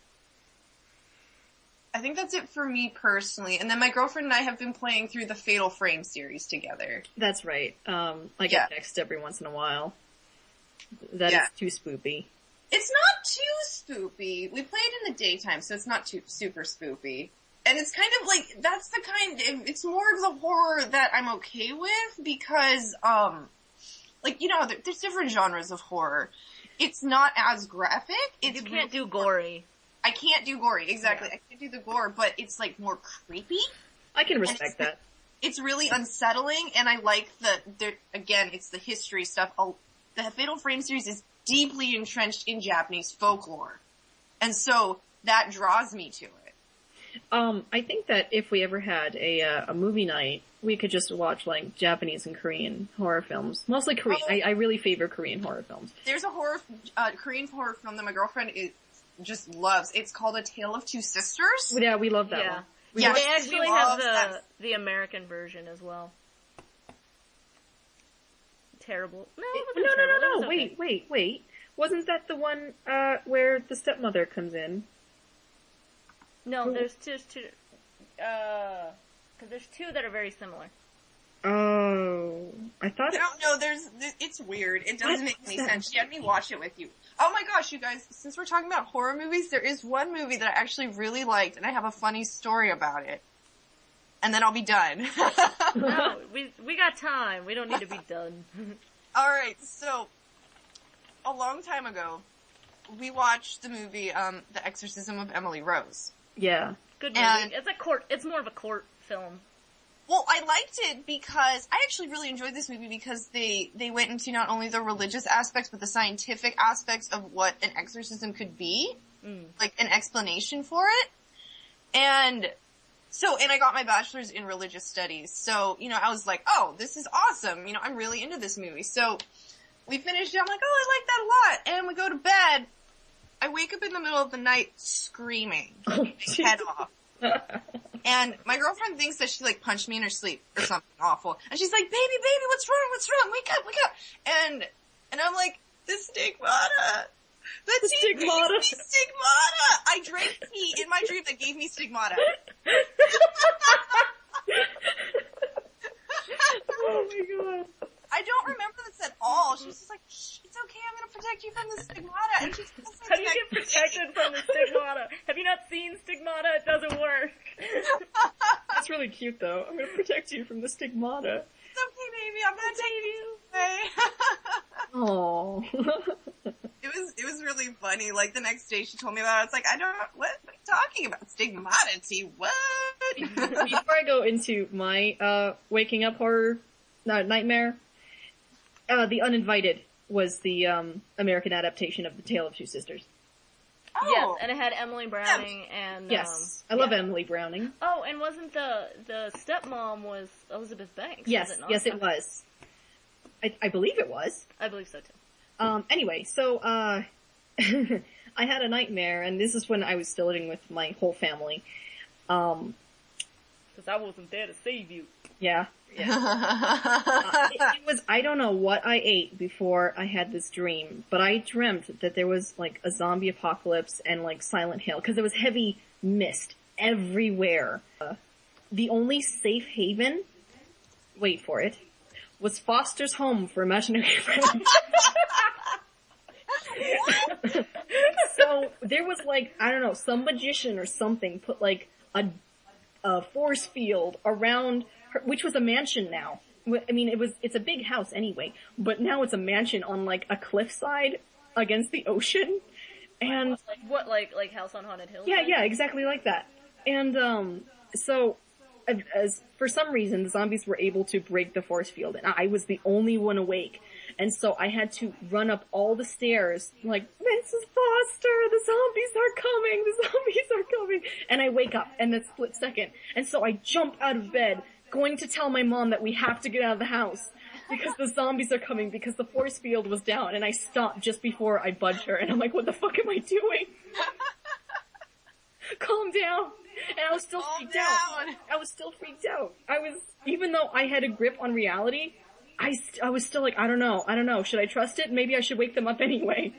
I think that's it for me personally. And then my girlfriend and I have been playing through the Fatal Frame series together. That's right. Um, I get Yeah. text every once in a while. That Yeah. is too spoopy. It's not too spoopy. We play it in the daytime, so it's not too super spoopy. And it's kind of like, that's the kind, it's more of the horror that I'm okay with because, um, like, you know, there, there's different genres of horror. It's not as graphic. It's You can't do gory. I can't do gory, exactly. Yeah. I can't do the gore, but it's like more creepy. I can respect that. It's really unsettling, and I like the, the again, it's the history stuff. Oh, the Fatal Frame series is deeply entrenched in Japanese folklore. And so, that draws me to it. Um, I think that if we ever had a uh, a movie night, we could just watch like Japanese and Korean horror films. Mostly Korean. Oh. I, I really favor Korean horror films. There's a horror, uh, Korean horror film that my girlfriend is, just loves. It's called A Tale of Two Sisters. Yeah, we love that Yeah. one. We Yeah, love- They she actually have loves the that. the American version as well. Terrible. No, it no, wasn't no, terrible. It no, was no. okay. Wait, wait, wait. Wasn't that the one uh where the stepmother comes in? No, there's two, two, uh, cause there's two that are very similar. Oh, I thought. I don't know, there's, it's weird. It doesn't What? make any sense. She had me watch it with you. Oh my gosh, you guys, since we're talking about horror movies, there is one movie that I actually really liked, and I have a funny story about it. And then I'll be done. No, we we got time. We don't need to be done. Alright, so, a long time ago, we watched the movie, um, The Exorcism of Emily Rose. Yeah. Good movie. And- It's a court. It's more of a court film. Well, I liked it because I actually really enjoyed this movie because they they went into not only the religious aspects but the scientific aspects of what an exorcism could be, Mm. like an explanation for it. And so, and I got my bachelor's in religious studies. So, you know, I was like, oh, this is awesome. You know, I'm really into this movie. So we finished it. I'm like, oh, I like that a lot. And we go to bed. I wake up in the middle of the night screaming, Oh, my head off. And my girlfriend thinks that she like punched me in her sleep or something awful. And she's like, baby, baby, what's wrong? What's wrong? Wake up, wake up. And, and I'm like, the stigmata. The, The tea stigmata. gives me stigmata. I drank tea in my dream that gave me stigmata. Oh my god. I don't remember this at all. She was just like, shh, it's okay, I'm gonna protect you from the stigmata. And she's also How do you get protecting me. protected from the stigmata? Have you not seen stigmata? It doesn't work. That's really cute though. I'm gonna protect you from the stigmata. It's okay, baby, I'm gonna take you away. Oh. It was, it was really funny. Like, the next day she told me about it. I was like, I don't know, what, what are you talking about? Stigmata tea, what? Before I go into my uh waking up horror no, nightmare, uh The Uninvited was the um American adaptation of The Tale of Two Sisters. Oh. Yes, and it had Emily Browning and Yes, um, I love yeah. Emily Browning. Oh, and wasn't the the stepmom was Elizabeth Banks? Yes, was it not? yes, it was. I, I believe it was. I believe so too. Um, anyway, so, uh, I had a nightmare, and this is when I was still living with my whole family. Um, Because I wasn't there to save you. yeah. Uh, it, it was, I don't know what I ate before I had this dream, but I dreamt that there was, like, a zombie apocalypse and, like, Silent Hill, because there was heavy mist everywhere. Uh, the only safe haven, wait for it, was Foster's Home for Imaginary Friends. So there was like, I don't know, some magician or something put like a, a force field around her, which was a mansion now. I mean, it was, it's a big house anyway, but now it's a mansion on like a cliffside against the ocean. And Like what? Like like House on Haunted Hill? yeah, thing? yeah, exactly like that. And, um, so, as, as, for some reason, the zombies were able to break the force field, and I was the only one awake. And so I had to run up all the stairs, like, Missus Foster, the zombies are coming, the zombies are coming. And I wake up in that split second. And so I jump out of bed, going to tell my mom that we have to get out of the house. Because the zombies are coming, because the force field was down, and I stopped just before I budged her, and I'm like, what the fuck am I doing? Calm down. And I was still Calm freaked down. out. I was still freaked out. I was, even though I had a grip on reality, I, st- I was still like, I don't know, I don't know, should I trust it? Maybe I should wake them up anyway.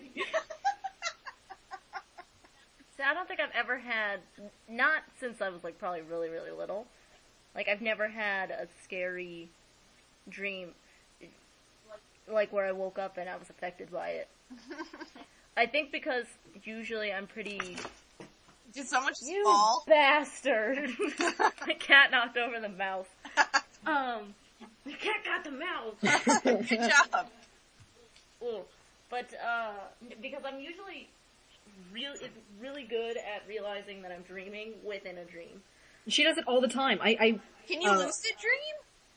See, I don't think I've ever had, not since I was like probably really, really little, like I've never had a scary dream, like where I woke up and I was affected by it. I think because usually I'm pretty Did someone just You fall? bastard. The cat knocked over the mouse. Um, the cat got the mouse. Good job. Ooh. But, uh, because I'm usually really, really good at realizing that I'm dreaming within a dream. She does it all the time. I, I, Can you Uh, lucid dream?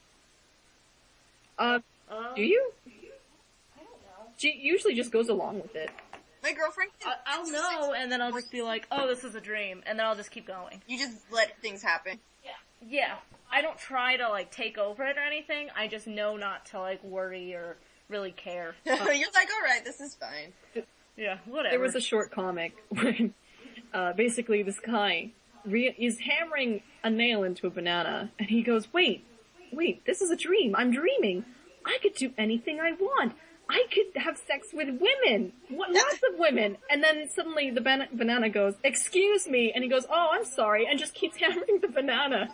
uh, Um, do you? I don't know. She usually just goes along with it. My girlfriend can I- I'll know, and then I'll just be like, oh, this is a dream, and then I'll just keep going. You just let things happen. Yeah. I don't try to, like, take over it or anything. I just know not to, like, worry or really care. You're like, alright, this is fine. Yeah, whatever. There was a short comic when, uh, basically this guy re- is hammering a nail into a banana, and he goes, wait, wait, this is a dream. I'm dreaming. I could do anything I want. I could have sex with women. What, lots of women. And then suddenly the ban- banana goes, excuse me, and he goes, oh, I'm sorry, and just keeps hammering the banana.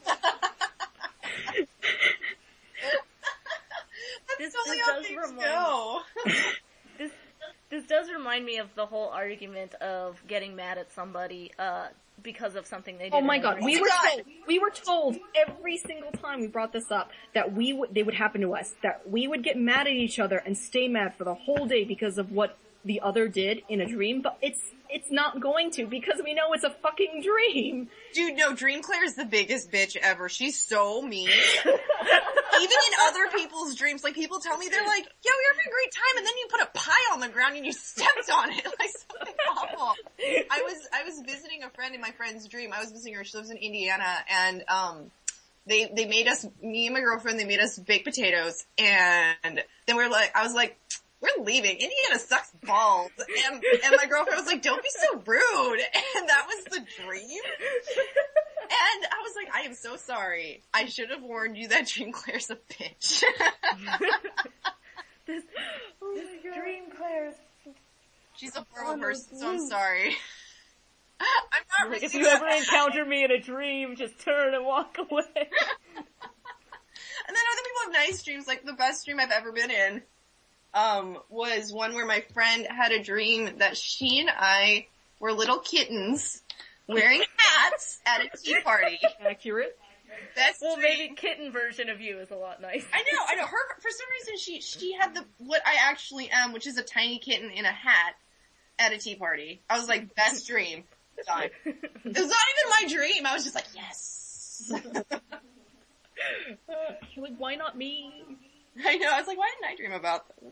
This, Totally this how does things remind go. this this does remind me of the whole argument of getting mad at somebody uh because of something they did. Oh in my a god, dream. we my were God. told, we were told every single time we brought this up that we would, they would happen to us, that we would get mad at each other and stay mad for the whole day because of what the other did in a dream, but it's, it's not going to because we know it's a fucking dream. Dude, no, Dream Claire is the biggest bitch ever. She's so mean. Even in other people's dreams, like people tell me, they're like, yeah, we were having a great time, and then you put a pie on the ground and you stepped on it, like something awful. I was, I was visiting a friend in my friend's dream. I was visiting her, she lives in Indiana, and, um, they, they made us, me and my girlfriend, they made us baked potatoes, and then we were like, I was like, we're leaving. Indiana sucks balls. And, and my girlfriend was like, don't be so rude. And that was the dream. And I was like, I am so sorry. I should have warned you that Dream Claire's a bitch. This, this Dream Claire's She's a horrible Oh, no, person, so I'm please. sorry. I'm not like, if really you that ever bad. encounter me in a dream, just turn and walk away. And then other people have nice dreams, like the best dream I've ever been in, um, was one where my friend had a dream that she and I were little kittens wearing hats at a tea party. Accurate. Best Well, dream. maybe kitten version of you is a lot nicer. I know, I know. Her, for some reason, she she had the what I actually am, which is a tiny kitten in a hat at a tea party. I was like, best dream. Done. It was not even my dream. I was just like, yes. Uh, you're like, why not me? I know. I was like, why didn't I dream about that?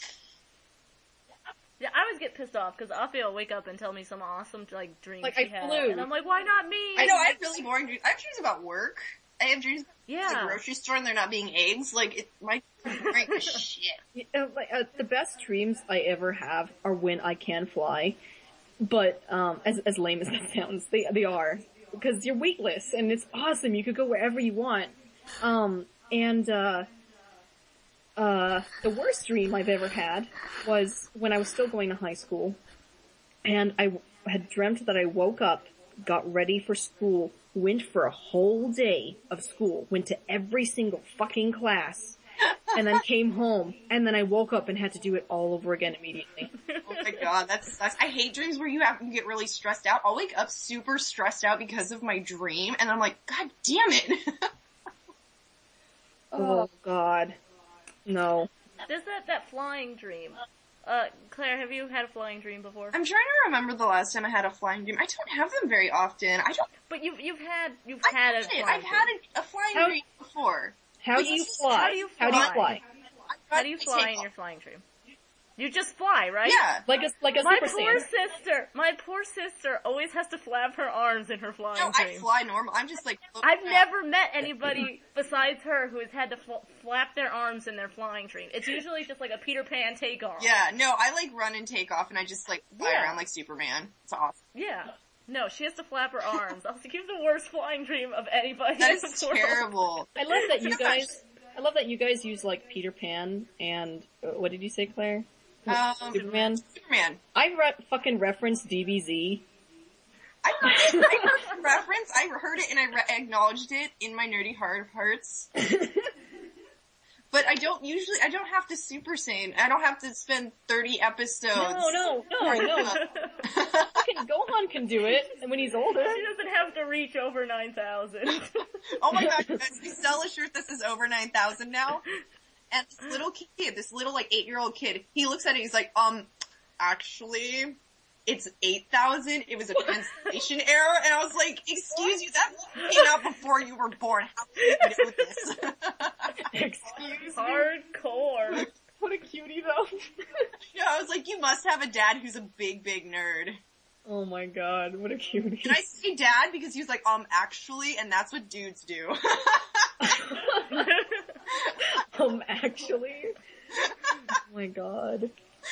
Yeah, I always get pissed off because Afia will wake up and tell me some awesome like dream Like, she I had, flew. and I'm like, why not me? I know. I have really boring dreams. I have dreams about work. I have dreams about Yeah. the grocery store and there not being eggs. Like, it, my brain is shit. Yeah, uh, like, uh, the best dreams I ever have are when I can fly, but um, as as lame as that sounds, they they are because you're weightless and it's awesome. You could go wherever you want. Um, and uh, uh, the worst dream I've ever had was when I was still going to high school, and I had dreamt that I woke up, got ready for school, went for a whole day of school, went to every single fucking class, and then came home, and then I woke up and had to do it all over again immediately. Oh my god, that sucks. I hate dreams where you have you get really stressed out. I'll wake up super stressed out because of my dream, and I'm like, god damn it. Oh god. No. There's that that flying dream. Uh, Claire, have you had a flying dream before? I'm trying to remember the last time I had a flying dream. I don't have them very often. I don't. But you've you've had you've I've had a had it. flying I've dream. had a, a flying How- dream before. How do you fly? How do you How do you fly? fly? How do you fly in your flying dream? You just fly, right? Yeah. Like a, like a My Super poor Saiyan. sister, my poor sister always has to flap her arms in her flying No, I dream. fly normal. I'm just like. look I've around. never met anybody besides her who has had to fl- flap their arms in their flying dream. It's usually just like a Peter Pan takeoff. Yeah, no, I like run and take off, and I just like fly Yeah. around like Superman. It's awesome. Yeah. No, she has to flap her arms. I was like, you have the worst flying dream of anybody That in is the world. terrible. I love that you guys, I love that you guys use like Peter Pan and, uh, what did you say, Claire? Um, Superman? Superman. I re- fucking referenced D B Z. I heard it. I heard the reference. I heard it and I re- acknowledged it in my nerdy heart of hearts. But I don't usually, I don't have to Super Saiyan. I don't have to spend thirty episodes. No, no, no, no. Fucking Gohan can do it when he's older. She doesn't have to reach over nine thousand. Oh my god, guys, we sell a shirt that says over nine thousand now. And this little kid, this little like eight year old kid, he looks at it, he's like, um, actually, it's eight thousand. It was a translation error. And I was like, excuse you, that came out before you were born. How did you do this? Excuse me. Hardcore. What a cutie though. Yeah, I was like, you must have a dad who's a big, big nerd. Oh my god, what a cutie. Did I say dad? Because he was like, um, actually, and that's what dudes do. um, actually? Oh my god.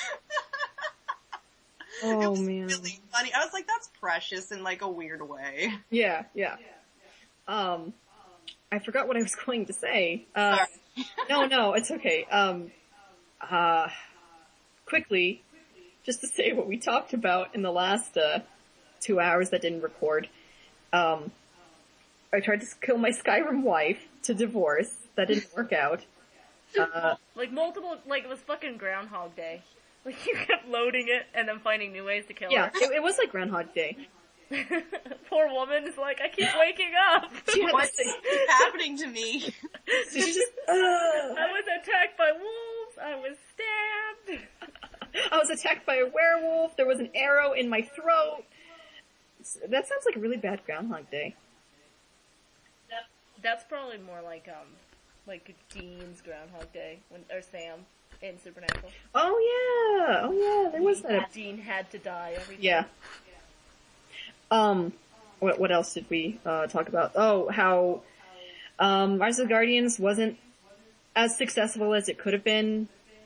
Oh it was man. really funny. I was like, that's precious in like a weird way. Yeah, yeah. Um, I forgot what I was going to say. Uh, Sorry. no, no, it's okay. Um, uh, quickly, just to say what we talked about in the last, uh, two hours that didn't record. Um, I tried to kill my Skyrim wife to divorce. That didn't work out. Uh, Like multiple, like it was fucking Groundhog Day. Like you kept loading it and then finding new ways to kill yeah, her. it, it was like Groundhog Day. Poor woman is like, I keep waking up. She had What's to say, happening to me? so she just, uh, I was attacked by wolves. I was stabbed. I was attacked by a werewolf. There was an arrow in my throat. That sounds like a really bad Groundhog Day. That's probably more like um, like Dean's Groundhog Day when or Sam in Supernatural. Oh yeah, oh yeah, there was that. Dean had to die every time. Yeah. Um, what what else did we uh talk about? Oh, how um Rise of the Guardians wasn't as successful as it could have been.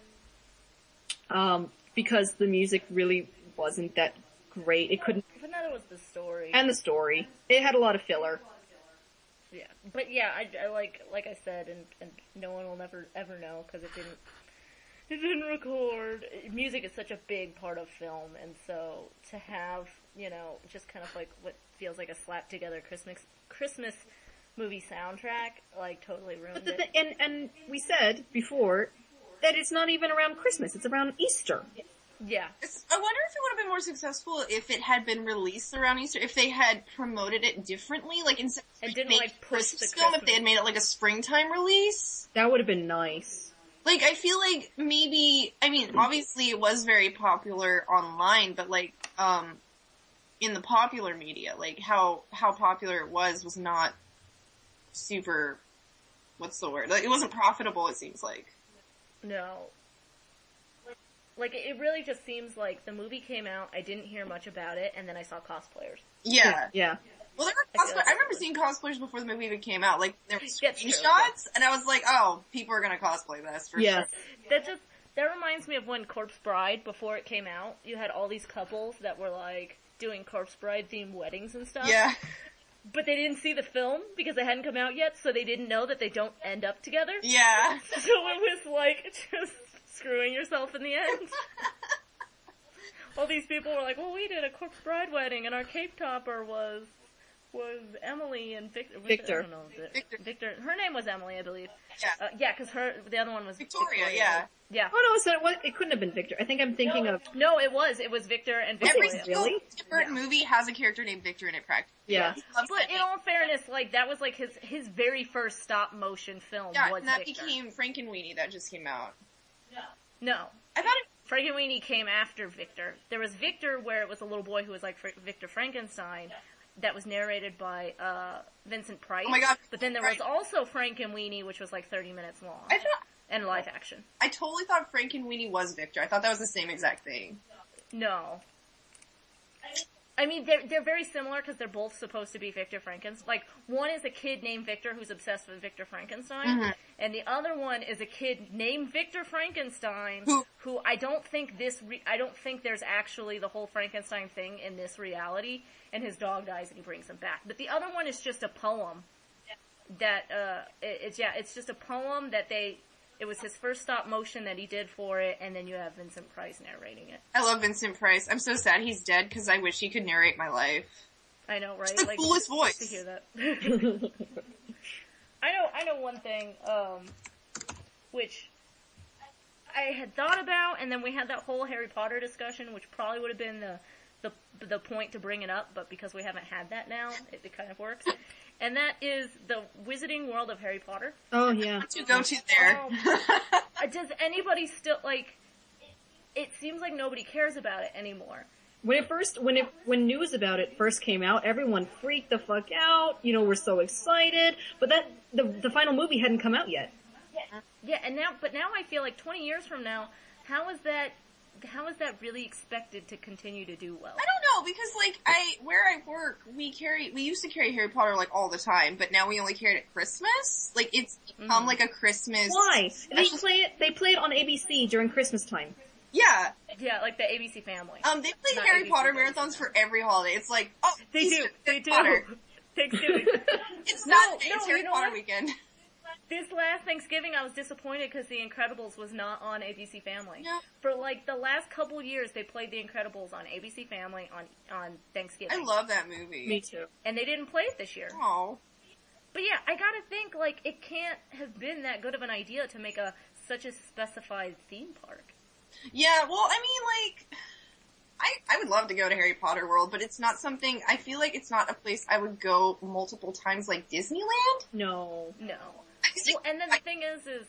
Um, because the music really wasn't that great. It couldn't, But not it was the story. and the story. It had a lot of filler. Yeah, but yeah, I, I like like I said, and and no one will never ever know because it didn't it didn't record. Music is such a big part of film, and so to have you know just kind of like what feels like a slap together Christmas Christmas movie soundtrack like totally ruined But the, it. the, and and we said before that it's not even around Christmas. It's around Easter. Yeah, It's, I wonder if it would have been more successful if it had been released around Easter, if they had promoted it differently, like instead of And didn't, making like, push Christmas the film, if they Christmas. had made it like a springtime release. That would have been nice. Like, I feel like maybe, I mean, obviously it was very popular online, but like, um, in the popular media, like how, how popular it was was not super, what's the word? Like, it wasn't profitable, it seems like. no. Like, it really just seems like the movie came out, I didn't hear much about it, and then I saw cosplayers. Yeah. Yeah. Well, there were I feel cosplay- like I remember that's seeing cosplayers before the movie even came out. Like, there were That's true, screenshots, and I was like, oh, people are gonna cosplay this for Yeah. sure. That just, that reminds me of when Corpse Bride, before it came out, you had all these couples that were like, doing Corpse Bride themed weddings and stuff. Yeah. But they didn't see the film because it hadn't come out yet, so they didn't know that they don't end up together. Yeah. So it was like, just screwing yourself in the end. All these people were like, well, we did a Corpse Bride wedding, and our cape topper was was Emily and Victor. Victor. I don't know. the- Victor. Victor. Her name was Emily, I believe. Yeah. Uh, yeah, because her the other one was Victoria, yeah. Yeah. Oh no, so it, was, it couldn't have been Victor. I think I'm thinking of, No, it was. It was Victor and Every Victoria. single Really? different movie has a character named Victor in it, practically. yeah. He loves But that in name. all fairness, like that was like his his very first stop motion film Yeah, was and that Victor. became Frankenweenie that just came out. No. I thought it, Frankenweenie came after Victor. There was Victor, where it was a little boy who was like Fr- Victor Frankenstein, that was narrated by uh, Vincent Price. Oh my God, But then there Price. was also Frankenweenie, which was like thirty minutes long, I thought, and live action. I totally thought Frankenweenie was Victor. I thought that was the same exact thing. No. I mean, they're they're very similar because they're both supposed to be Victor Frankenstein. Like, one is a kid named Victor who's obsessed with Victor Frankenstein, Mhm. and the other one is a kid named Victor Frankenstein Who- who I don't think this re- I don't think there's actually the whole Frankenstein thing in this reality, and his dog dies and he brings him back. But the other one is just a poem that uh it, it's yeah it's just a poem that they it was his first stop motion that he did for it, and then you have Vincent Price narrating it. I love Vincent Price. I'm so sad he's dead because I wish he could narrate my life. I know, right? It's the coolest voice. To hear that. I know, I know one thing, um, which I had thought about, and then we had that whole Harry Potter discussion, which probably would have been the the the point to bring it up, but because we haven't had that now, it, it kind of works. And that is the Wizarding World of Harry Potter. Oh yeah. To go to there. Um, does anybody still, like, it seems like nobody cares about it anymore. When it first, when it, when news about it first came out, everyone freaked the fuck out. You know, we're so excited. But that, the, the final movie hadn't come out yet. Yeah, yeah, and now, but now I feel like twenty years from now, how is that, how is that really expected to continue to do well? I don't know, because like I, where I work, we carry, we used to carry Harry Potter like all the time, but now we only carry it at Christmas. Like it's become Mhm. like a Christmas. Why? They special- play it, they play it on A B C during Christmas time. Yeah. Yeah, like the A B C Family. Um, they play Not Harry A B C Potter Family. marathons for every holiday. It's like, oh, They Easter, do, they Harry do. Potter. They do. It's No, not, it's no, Harry you know Potter what? weekend. This last Thanksgiving, I was disappointed because The Incredibles was not on A B C Family. Yeah. For like the last couple years, they played The Incredibles on A B C Family on on Thanksgiving. I love that movie. Me too. And they didn't play it this year. Oh. But yeah, I gotta think, like, it can't have been that good of an idea to make a such a specified theme park. Yeah, well, I mean, like, I, I would love to go to Harry Potter World, but it's not something, I feel like it's not a place I would go multiple times like Disneyland. No. No. Well, and then the thing is, is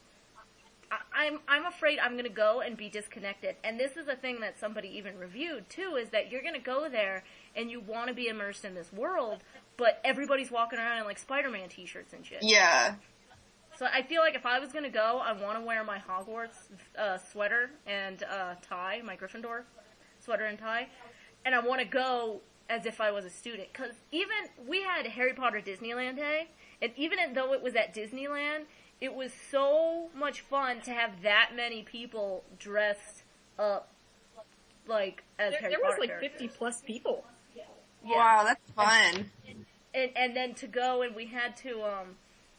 I, I'm I'm afraid I'm gonna go and be disconnected. And this is a thing that somebody even reviewed too, is that you're gonna go there and you want to be immersed in this world, but everybody's walking around in like Spider-Man t-shirts and shit. Yeah. So I feel like if I was gonna go, I want to wear my Hogwarts uh, sweater and uh, tie, my Gryffindor sweater and tie, and I want to go as if I was a student. Because even we had Harry Potter Disneyland Day, and even though it was at Disneyland, it was so much fun to have that many people dressed up like as There, Harry there was Potter like characters. fifty plus people. Yeah. Wow, that's fun. And and then to go and we had to um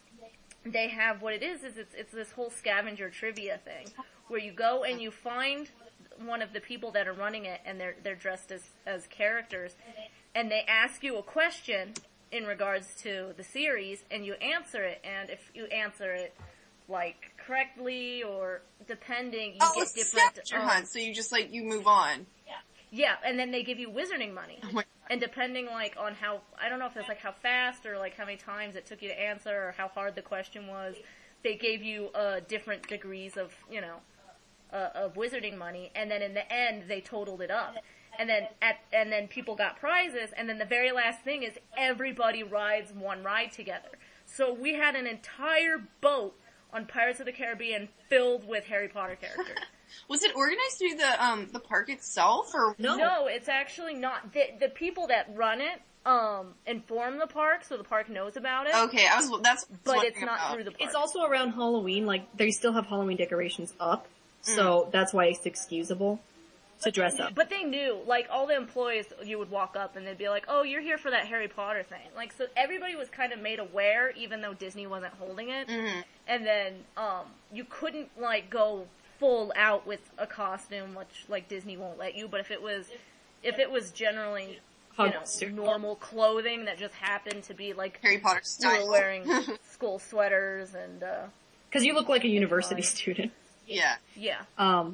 they have what it is is it's it's this whole scavenger trivia thing where you go and you find one of the people that are running it and they're they're dressed as as characters and they ask you a question in regards to the series and you answer it, and if you answer it like correctly or depending you Oh, get it's a different scavenger um, hunt, so you just like, you move on. yeah, and then they give you wizarding money. Oh my And depending, like, on how, I don't know if it's, like, how fast or, like, how many times it took you to answer or how hard the question was, they gave you, uh, different degrees of, you know, uh, of wizarding money, and then in the end, they totaled it up. And then at, and then people got prizes, and then the very last thing is everybody rides one ride together. So we had an entire boat on Pirates of the Caribbean filled with Harry Potter characters. Was it organized through the, um, the park itself, or? No. No, it's actually not. The, the people that run it, um, inform the park, so the park knows about it. Okay, I was, that's But what it's I'm not about. through the park. It's also around Halloween, like, they still have Halloween decorations up, so that's why it's excusable to dress up. But they knew, like, all the employees, you would walk up and they'd be like, oh, you're here for that Harry Potter thing. Like, so everybody was kind of made aware, even though Disney wasn't holding it. Mhm. And then, um, you couldn't, like, go full out with a costume, which, like, Disney won't let you, but if it was, if it was generally, you know, Hogwarts. normal clothing that just happened to be, like, Harry Potter you style. were wearing school sweaters and, uh, Cause you look like a university student. Yeah. yeah. Um,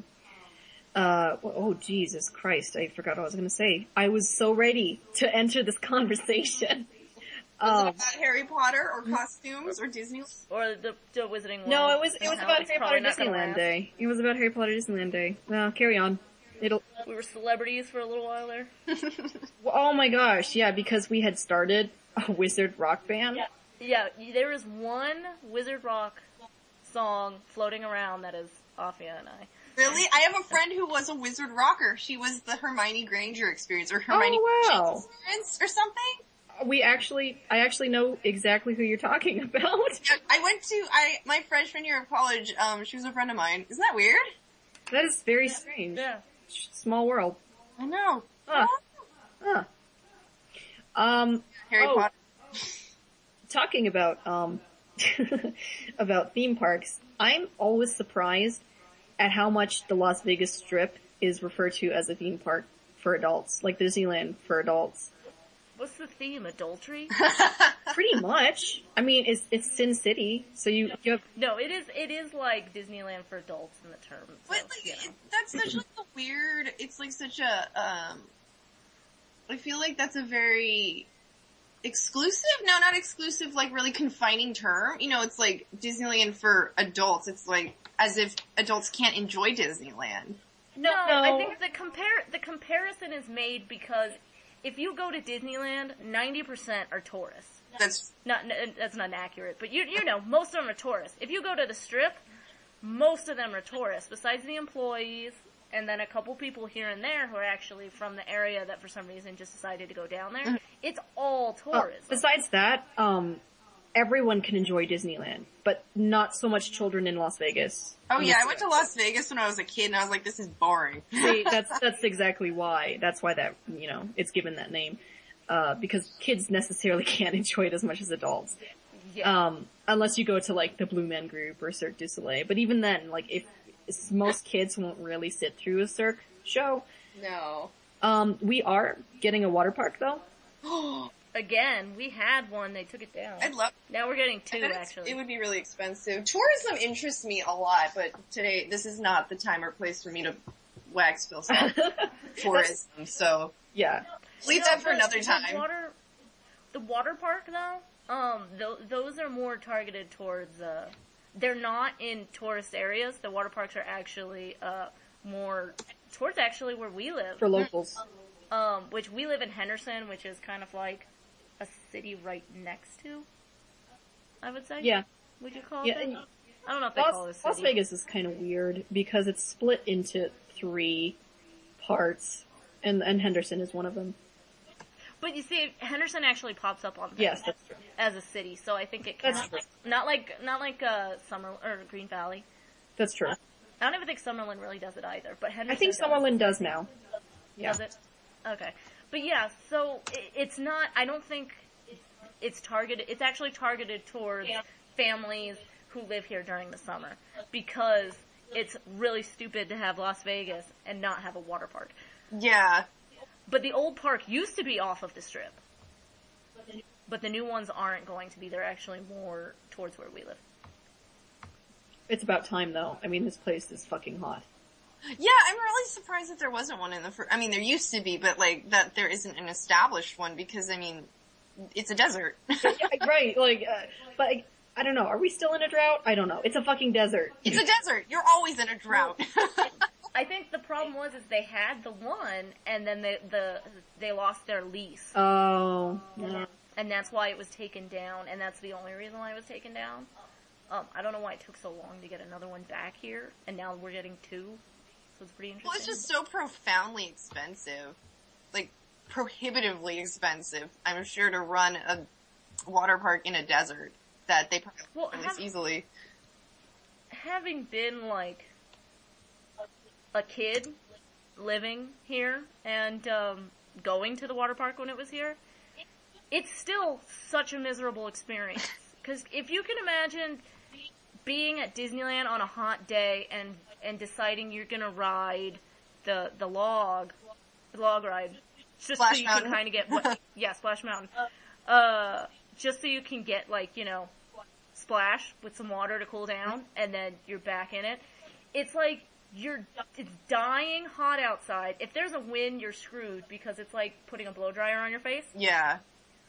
uh, oh Jesus Christ, I forgot what I was gonna say. I was so ready to enter this conversation. Was Um, it about Harry Potter, or costumes, or Disney? Or the, the Wizarding World. no, it was, it was somehow. about It's Harry probably Potter not gonna Disneyland last. Day. It was about Harry Potter Disneyland Day. No, carry on. It'll, We were celebrities for a little while there. well, oh my gosh, yeah, because we had started a wizard rock band. Yeah, there is one Wizard Rock song floating around that is Afia and I. Really? I have a friend who was a wizard rocker. She was the Hermione Granger experience, or Hermione Oh, wow. Granger experience, or something. We actually, I actually know exactly who you're talking about. I went to, I, my freshman year of college, um, she was a friend of mine. Isn't that weird? That is very strange. Yeah. Small world. I know. Huh. Huh. Um, Harry Oh. Potter. talking about, um, about theme parks, I'm always surprised at how much the Las Vegas Strip is referred to as a theme park for adults, like Disneyland for adults. What's the theme? Adultery? Pretty much. I mean, it's, it's Sin City, so you, you have, No, it is. It is like Disneyland for adults in the term. But So, like, you know. it, that's such like a weird, it's like such a, um, I feel like that's a very exclusive, no, not exclusive, like really confining term. You know, it's like Disneyland for adults. It's like as if adults can't enjoy Disneyland. No, No. I think the compare the comparison is made because if you go to Disneyland, ninety percent are tourists. That's Not that's not accurate, but you you know most of them are tourists. If you go to the Strip, most of them are tourists. Besides the employees, and then a couple people here and there who are actually from the area that for some reason just decided to go down there. It's all Uh, tourism. besides that, um, everyone can enjoy Disneyland, but not so much children in Las Vegas. Oh yeah, I went to Las Vegas when I was a kid and I was like, this is boring. See, that's, that's exactly why. That's why that, you know, it's given that name. Uh, because kids necessarily can't enjoy it as much as adults. yeah. Um, unless you go to like the Blue Man Group or Cirque du Soleil. But even then, like if most kids won't really sit through a Cirque show. No. Um, we are getting a water park though. Again, we had one, they took it down. I'd love Now we're getting two, I bet it's- actually. It would be really expensive. Tourism interests me a lot, but today, this is not the time or place for me to wax philosophical tourism, so Yeah. leave No, that for the- another the time. water, the water park though, um, th- those are more targeted towards, uh, they're not in tourist areas. The water parks are actually, uh, more towards actually where we live. For locals. Um, which we live in Henderson, which is kind of like a city right next to, I would say. Yeah. Would you call Yeah. it? and that? I don't know if they call it a Las, city. Las Vegas is kind of weird because it's split into three parts and, and Henderson is one of them. But you see, Henderson actually pops up on there Yes, that's true. as a city, so I think it That's counts. true. Not like, not like, uh, Summer, or Green Valley. That's true. I don't even think Summerlin really does it either, but Henderson I think does. Summerlin does now. Yeah. Does it? Okay. But yeah, so i- it's not, I don't think it's targeted, it's actually targeted towards families who live here during the summer. Because it's really stupid to have Las Vegas and not have a water park. Yeah. But the old park used to be off of the Strip. But the new ones aren't going to be, they're actually more towards where we live. It's about time though. I mean, this place is fucking hot. Yeah, I'm really surprised that there wasn't one in the first, I mean, there used to be, but like, that there isn't an established one because, I mean, it's a desert. Yeah, right, like, uh, but I, I don't know, are we still in a drought? I don't know. It's a fucking desert. It's a desert. You're always in a drought. I think the problem was is they had the one and then they, the, they lost their lease. Oh, yeah. And that's why it was taken down, and that's the only reason why it was taken down. Um, I don't know why it took so long to get another one back here, and now we're getting two. So it's pretty interesting. Well, it's just so profoundly expensive. Like, prohibitively expensive, I'm sure, to run a water park in a desert that they probably Well, can have- this easily. Having been like a kid living here and um, going to the water park when it was here, it's still such a miserable experience. Because if you can imagine being at Disneyland on a hot day and and deciding you're gonna ride the the log, the log ride, just Splash so you Mountain. can kind of get what, yeah, Splash Mountain, uh, just so you can get like you know, splash with some water to cool down, and then you're back in it. It's like you're it's dying hot outside. If there's a wind, you're screwed because it's like putting a blow dryer on your face. Yeah.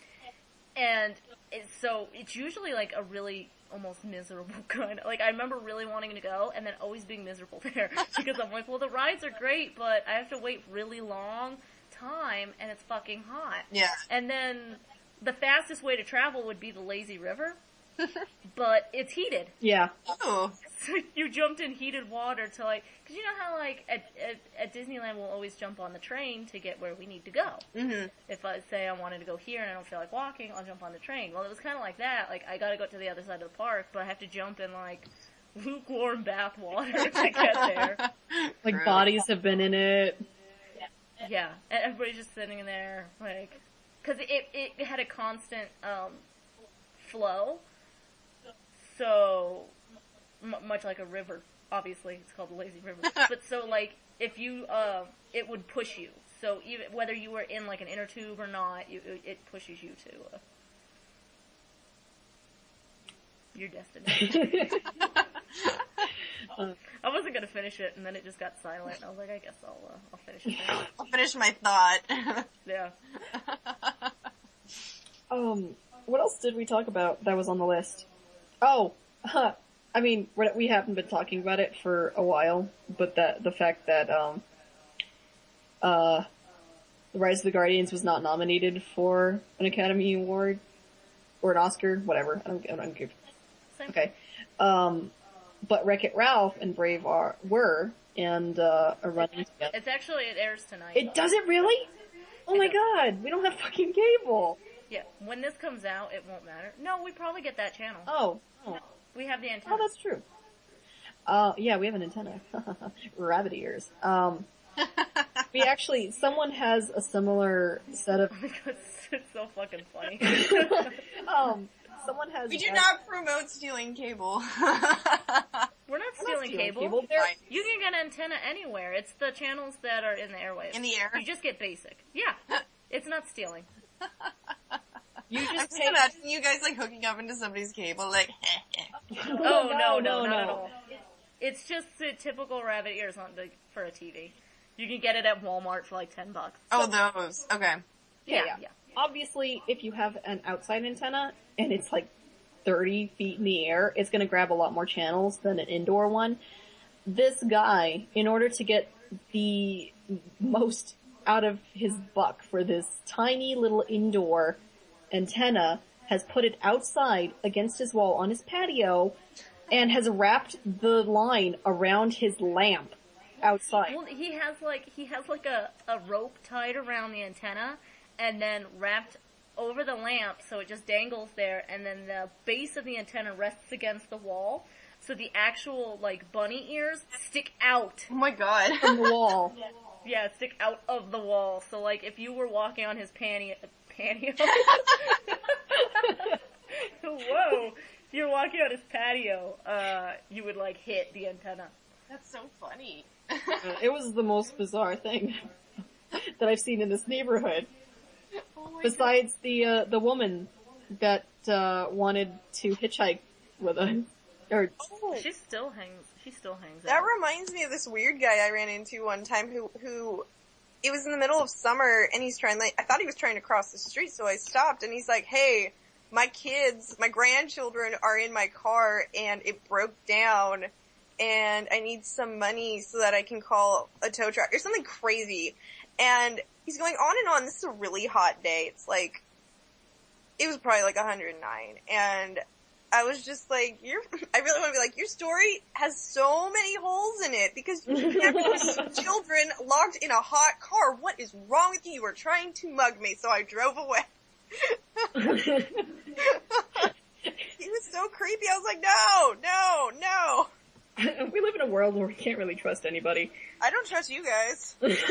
And it's, so it's usually like a really almost miserable kind of, like I remember really wanting to go and then always being miserable there because I'm like, well the rides are great, but I have to wait really long time and it's fucking hot. Yeah. And then the fastest way to travel would be the lazy river, but it's heated. Yeah. Oh. So you jumped in heated water to like, cause you know how like at, at, at Disneyland we'll always jump on the train to get where we need to go. Mm-hmm. If I say I wanted to go here and I don't feel like walking, I'll jump on the train. Well, it was kind of like that. Like, I gotta go to the other side of the park, but I have to jump in, like, lukewarm bath water to get there. Like Gross. bodies have been in it. Yeah. And everybody's just sitting in there, like, cause it, it had a constant, um, flow. So, m- much like a river, obviously, it's called the lazy river. But so, like, if you, uh, it would push you. So even whether you were in like an inner tube or not, you, it pushes you to uh, your destination. Uh, I wasn't gonna finish it, and then it just got silent. I was like, I guess I'll, uh, I'll finish it then. I'll finish my thought. Yeah. Um, what else did we talk about that was on the list? Oh, huh, I mean, we're- we haven't been talking about it for a while, but that, the fact that, um, uh, The Rise of the Guardians was not nominated for an Academy Award, or an Oscar, whatever, I don't, I don't give. Same. Okay. Um, but Wreck-It Ralph and Brave are, were, and, uh, are running together. It's actually, it airs tonight. It does it really? Oh my It does. god, we don't have fucking cable. Yeah, when this comes out, it won't matter. No, we probably get that channel. Oh, oh, We have the antenna. oh, that's true. Uh, yeah, we have an antenna. Rabbit ears. Um, we actually, someone has a similar set of, it's, it's so fucking funny. um, someone has. We do a- not promote stealing cable. We're not We're not stealing cable. cable. They're- Fine. You can get antenna anywhere. It's the channels that are in the airwaves. In the air? You just get basic. Yeah. It's not stealing. You I'm just just pay. imagining you guys like hooking up into somebody's cable, like, Oh, no, no, not at all. It's just the typical rabbit ears on the, for a T V. You can get it at Walmart for like ten bucks. oh, those. Okay. Yeah, Yeah, yeah. yeah. Obviously, if you have an outside antenna and it's like thirty feet in the air, it's gonna grab a lot more channels than an indoor one. This guy, in order to get the most out of his buck for this tiny little indoor antenna, has put it outside against his wall on his patio and has wrapped the line around his lamp outside. Well, he has like, he has like a, a rope tied around the antenna and then wrapped over the lamp so it just dangles there, and then the base of the antenna rests against the wall. So the actual, like, bunny ears stick out. Oh my god. From the wall. Yeah, stick out of the wall. So, like, if you were walking on his panty, patio. Whoa. If you're walking on his patio, uh, you would, like, hit the antenna. That's so funny. Uh, it was the most bizarre thing that I've seen in this neighborhood. Oh my Besides the, uh, the woman that, uh, wanted to hitchhike with us. Or, god. She still hangs, she still hangs That out. reminds me of this weird guy I ran into one time who, who, it was in the middle of summer and he's trying, like, I thought he was trying to cross the street, so I stopped and he's like, hey, my kids, my grandchildren are in my car and it broke down and I need some money so that I can call a tow truck or something crazy. And he's going on and on. This is a really hot day. It's like, it was probably like one hundred nine and I was just like, you're, I really want to be like, your story has so many holes in it because you have children locked in a hot car. What is wrong with you? You were trying to mug me, so I drove away. He was so creepy. I was like, no, no, no. we live in a world where we can't really trust anybody. I don't trust you guys.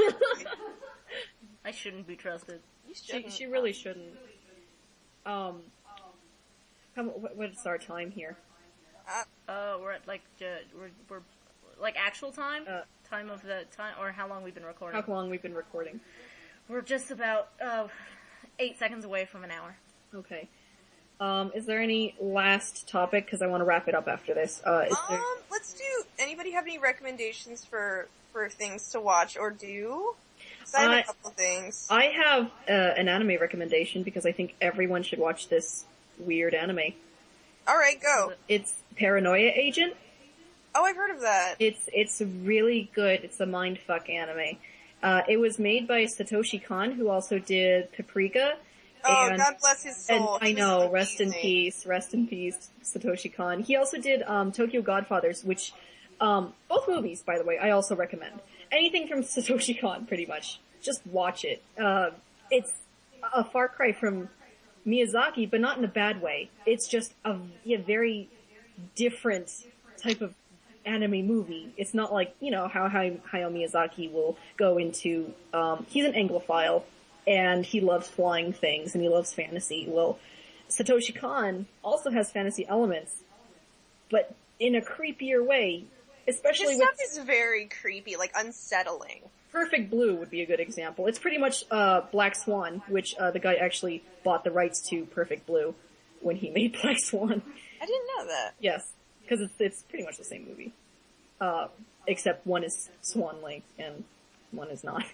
I shouldn't be trusted. You She, shouldn't. she really shouldn't. Um, how, what, what's our time here? Uh, we're at like, uh, we're, we're, like actual time? Uh, time of the time, or how long we've been recording? How long we've been recording? We're just about, uh, eight seconds away from an hour. Okay. Um, is there any last topic? Because I want to wrap it up after this. Uh, is there... Um, let's do, anybody have any recommendations for, for things to watch or do? So I have I- a couple things. I have uh, an anime recommendation because I think everyone should watch this weird anime. Alright, go. It's Paranoia Agent. Oh, I've heard of that. It's it's really good. It's a mindfuck anime. Uh, it was made by Satoshi Kon, who also did Paprika. Oh, and, God bless his and soul. I He was know, rest in amazing. peace, rest in peace, Satoshi Kon. He also did um, Tokyo Godfathers, which um, both movies, by the way, I also recommend. Anything from Satoshi Kon, pretty much. Just watch it. Uh, it's a far cry from Miyazaki, but not in a bad way. It's just a, a very different type of anime movie. It's not like, you know, how Hayao Miyazaki will go into, um, he's an Anglophile, and he loves flying things, and he loves fantasy. Well, Satoshi Kon also has fantasy elements, but in a creepier way, especially His with stuff is very creepy, like unsettling. Perfect Blue would be a good example. It's pretty much, uh, Black Swan, which, uh, the guy actually bought the rights to Perfect Blue when he made Black Swan. I didn't know that. Yes, because it's, it's pretty much the same movie. Uh, except one is Swan Lake and one is not.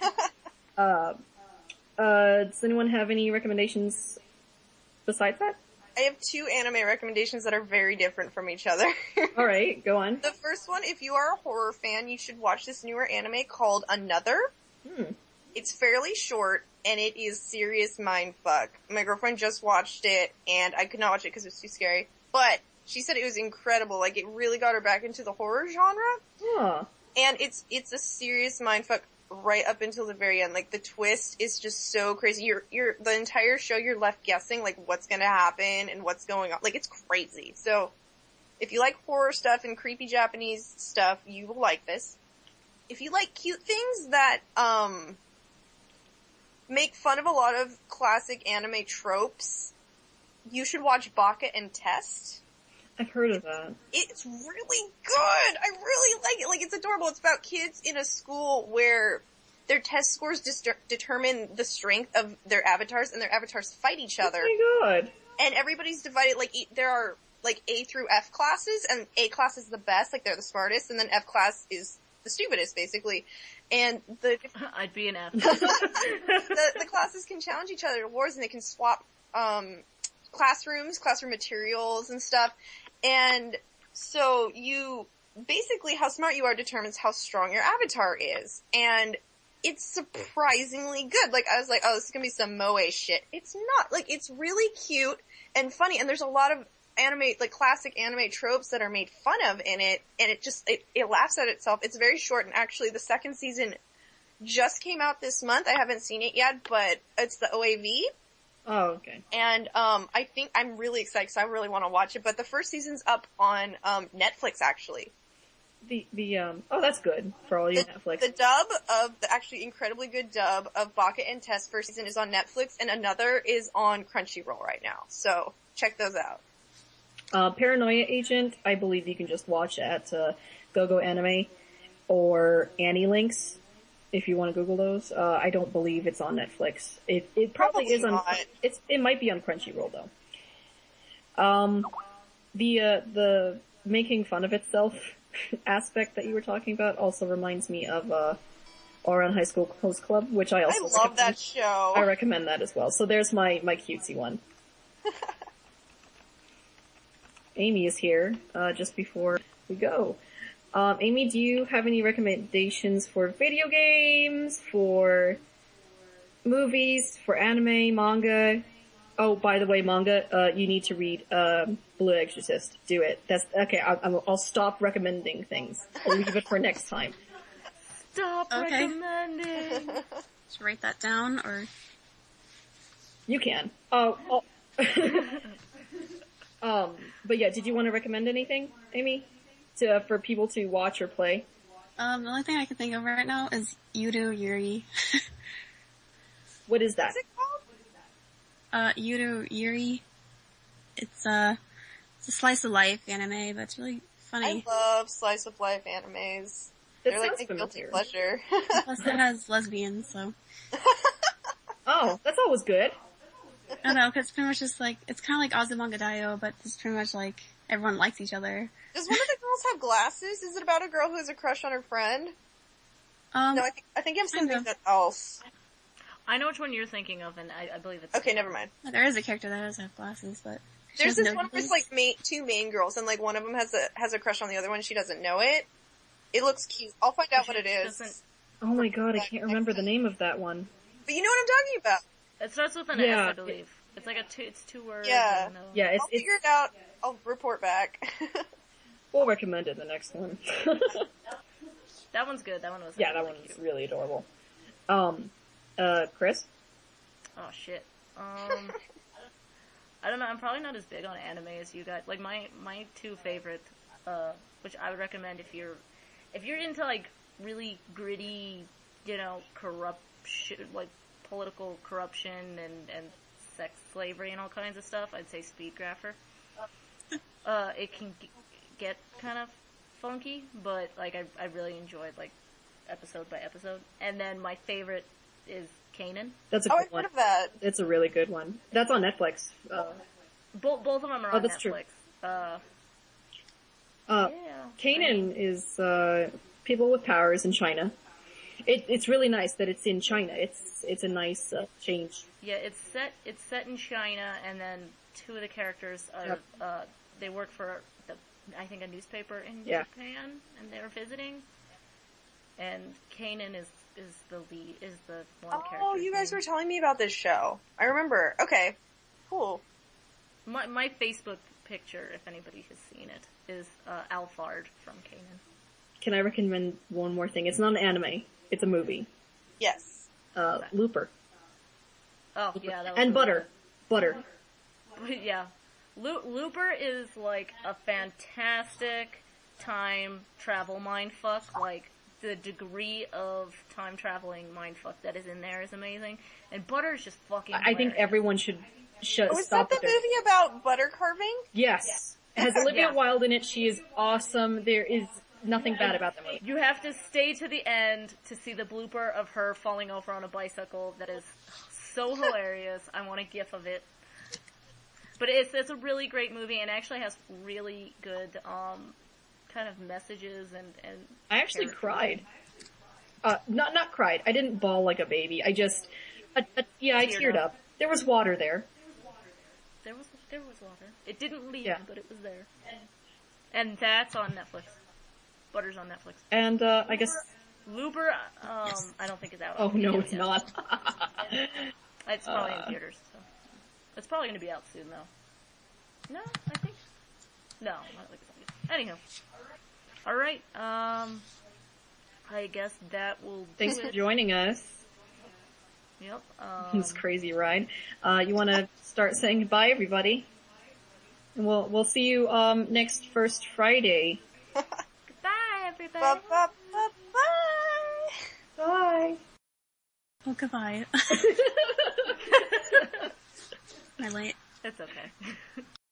uh, uh, does anyone have any recommendations besides that? I have two anime recommendations that are very different from each other. Alright, go on. The first one, if you are a horror fan, you should watch this newer anime called Another. Hmm. It's fairly short, and it is serious mindfuck. My girlfriend just watched it, and I could not watch it because it was too scary. But she said it was incredible. Like, it really got her back into the horror genre. Huh. And it's it's a serious mindfuck right up until the very end. Like, the twist is just so crazy. You're you're the entire show you're left guessing like what's gonna happen and what's going on. Like, it's crazy. So, if you like horror stuff and creepy Japanese stuff, you will like this. If you like cute things that um make fun of a lot of classic anime tropes, you should watch Baka and Test. I've heard of that. It's really good. I really like it. Like, it's adorable. It's about kids in a school where their test scores dis- determine the strength of their avatars, and their avatars fight each other. Oh my god. And everybody's divided, like, e- there are, like, A through F classes, and A class is the best, like, they're the smartest, and then F class is the stupidest, basically. And the, I'd be an F. the, the classes can challenge each other to wars, and they can swap, um, classrooms, classroom materials and stuff. And so you, basically how smart you are determines how strong your avatar is. And it's surprisingly good. Like, I was like, oh, this is gonna be some moe shit. It's not. Like, it's really cute and funny, and there's a lot of anime, like classic anime tropes that are made fun of in it, and it just, it, it laughs at itself. It's very short, and actually the second season just came out this month. I haven't seen it yet, but it's the O A V. Oh, okay. And, um, I think I'm really excited because I really want to watch it, but the first season's up on, um, Netflix, actually. The, the, um, oh, that's good for all you The, Netflix. the dub of, the actually incredibly good dub of Baka and Test first season is on Netflix, and Another is on Crunchyroll right now. So, check those out. Uh, Paranoia Agent, I believe you can just watch at, uh, GoGo Anime or Annie Links. If you want to Google those, uh, I don't believe it's on Netflix. It it probably, Probably is on. not. It's it might be on Crunchyroll though. Um, the uh, the making fun of itself aspect that you were talking about also reminds me of uh, Ouran High School Host Club, which I I also love recommend. that show. I recommend that as well. So there's my my cutesy one. Amy is here uh, just before we go. Um, Amy, do you have any recommendations for video games, for movies, for anime, manga? Oh, by the way, manga, uh, you need to read, um, Blue Exorcist. Do it. That's, okay, I'll, I'll stop recommending things. I'll leave it for next time. Stop Okay. recommending. Should write that down, or You can. Oh, oh. um, but yeah, did you want to recommend anything, Amy? To, for people to watch or play? um, the only thing I can think of right now is Yudu Yuri. What is that? What's it called? uh, Yudu Yuri. It's uh, it's a slice of life anime, but it's really funny. I love slice of life animes. That They're like sounds my guilty familiar. pleasure. Plus, it has lesbians, so Oh, that's always good. I don't know, 'cause it's pretty much just like it's kind of like Azumanga Daioh, but it's pretty much like everyone likes each other. Does one of the girls have glasses? Is it about a girl who has a crush on her friend? Um, No, I think I think I'm Kind something of. else. I know which one you're thinking of, and I, I believe it's Okay, never mind. there is a character that does have glasses, but she There's doesn't this know one who where it it's is. like ma- two main girls, and like one of them has a has a crush on the other one. She doesn't know it. It looks cute. I'll find out what it is. Doesn't- Oh my god, I can't remember the name of that one. But you know what I'm talking about. It starts with an Yeah. S, I believe. It's like a two. It's two words. Yeah. and, uh, Yeah, it's, I'll it's, figure it out. I'll report back. we'll recommend it the next one. That one's good. That one was. Yeah, that really one's cute. really adorable. Um, uh, Chris? Oh shit. Um, I don't know. I'm probably not as big on anime as you guys. Like my my two favorite, uh, which I would recommend if you're if you're into like really gritty, you know, corruption, like political corruption and and sex slavery and all kinds of stuff. I'd say Speedgrapher. Uh, it can g- get kind of funky, but like I I really enjoyed like episode by episode. And then my favorite is Kanan. That's a Oh, good I've one. heard of that. It's a really good one. That's on Netflix. Uh, Both both of them are Oh, on that's true. Netflix. Uh, Uh, Yeah. Kanan is, uh, people with powers in China. It, it's really nice that it's in China. It's, it's a nice, uh, change. Yeah, it's set, it's set in China, and then two of the characters are, Yep. uh, they work for the, I think a newspaper in Yeah. Japan, and they're visiting. And Kanan is, is the lead, is the one character. Oh, you guys were telling me about this show. I remember. Okay. Cool. My, my Facebook picture, if anybody has seen it, is, uh, Alphard from Kanan. Can I recommend one more thing? It's not an anime. It's a movie. Yes. Uh, Looper. Oh, yeah, that was And really Butter. Butter. good. Yeah. Lo- Looper is like a fantastic time travel mindfuck. Like, the degree of time traveling mindfuck that is in there is amazing. And Butter is just fucking I I think hilarious. everyone should sh- Oh, is stop that the with it. movie about butter carving? Yes. It has Olivia Yeah. Wilde in it. She is awesome. There is nothing bad about the movie. You have to stay to the end to see the blooper of her falling over on a bicycle. That is so hilarious. I want a gif of it. But it's it's a really great movie, and actually has really good um kind of messages and and. I actually characters. cried. Uh, not not cried. I didn't bawl like a baby. I just, uh, uh, yeah, I Teared teared up. up. There was water there. There was there was water. It didn't leave, Yeah. but it was there. And that's on Netflix. Butter's on Netflix. And, uh, I guess, Looper, um, I don't think is out. oh on no, video it's yet. not. It's probably Uh. in theaters, so. It's probably gonna be out soon, though. No, I think. No, I don't think it's out yet. Anyhow. Alright, um, I guess that will do Thanks it. for joining us. Yep, um, This crazy ride. Uh, you wanna start saying goodbye, everybody? And we'll, we'll see you, um, next first Friday. goodbye, everybody. Ba, ba, ba, bye. Bye. Oh, goodbye. Am I late? It's okay.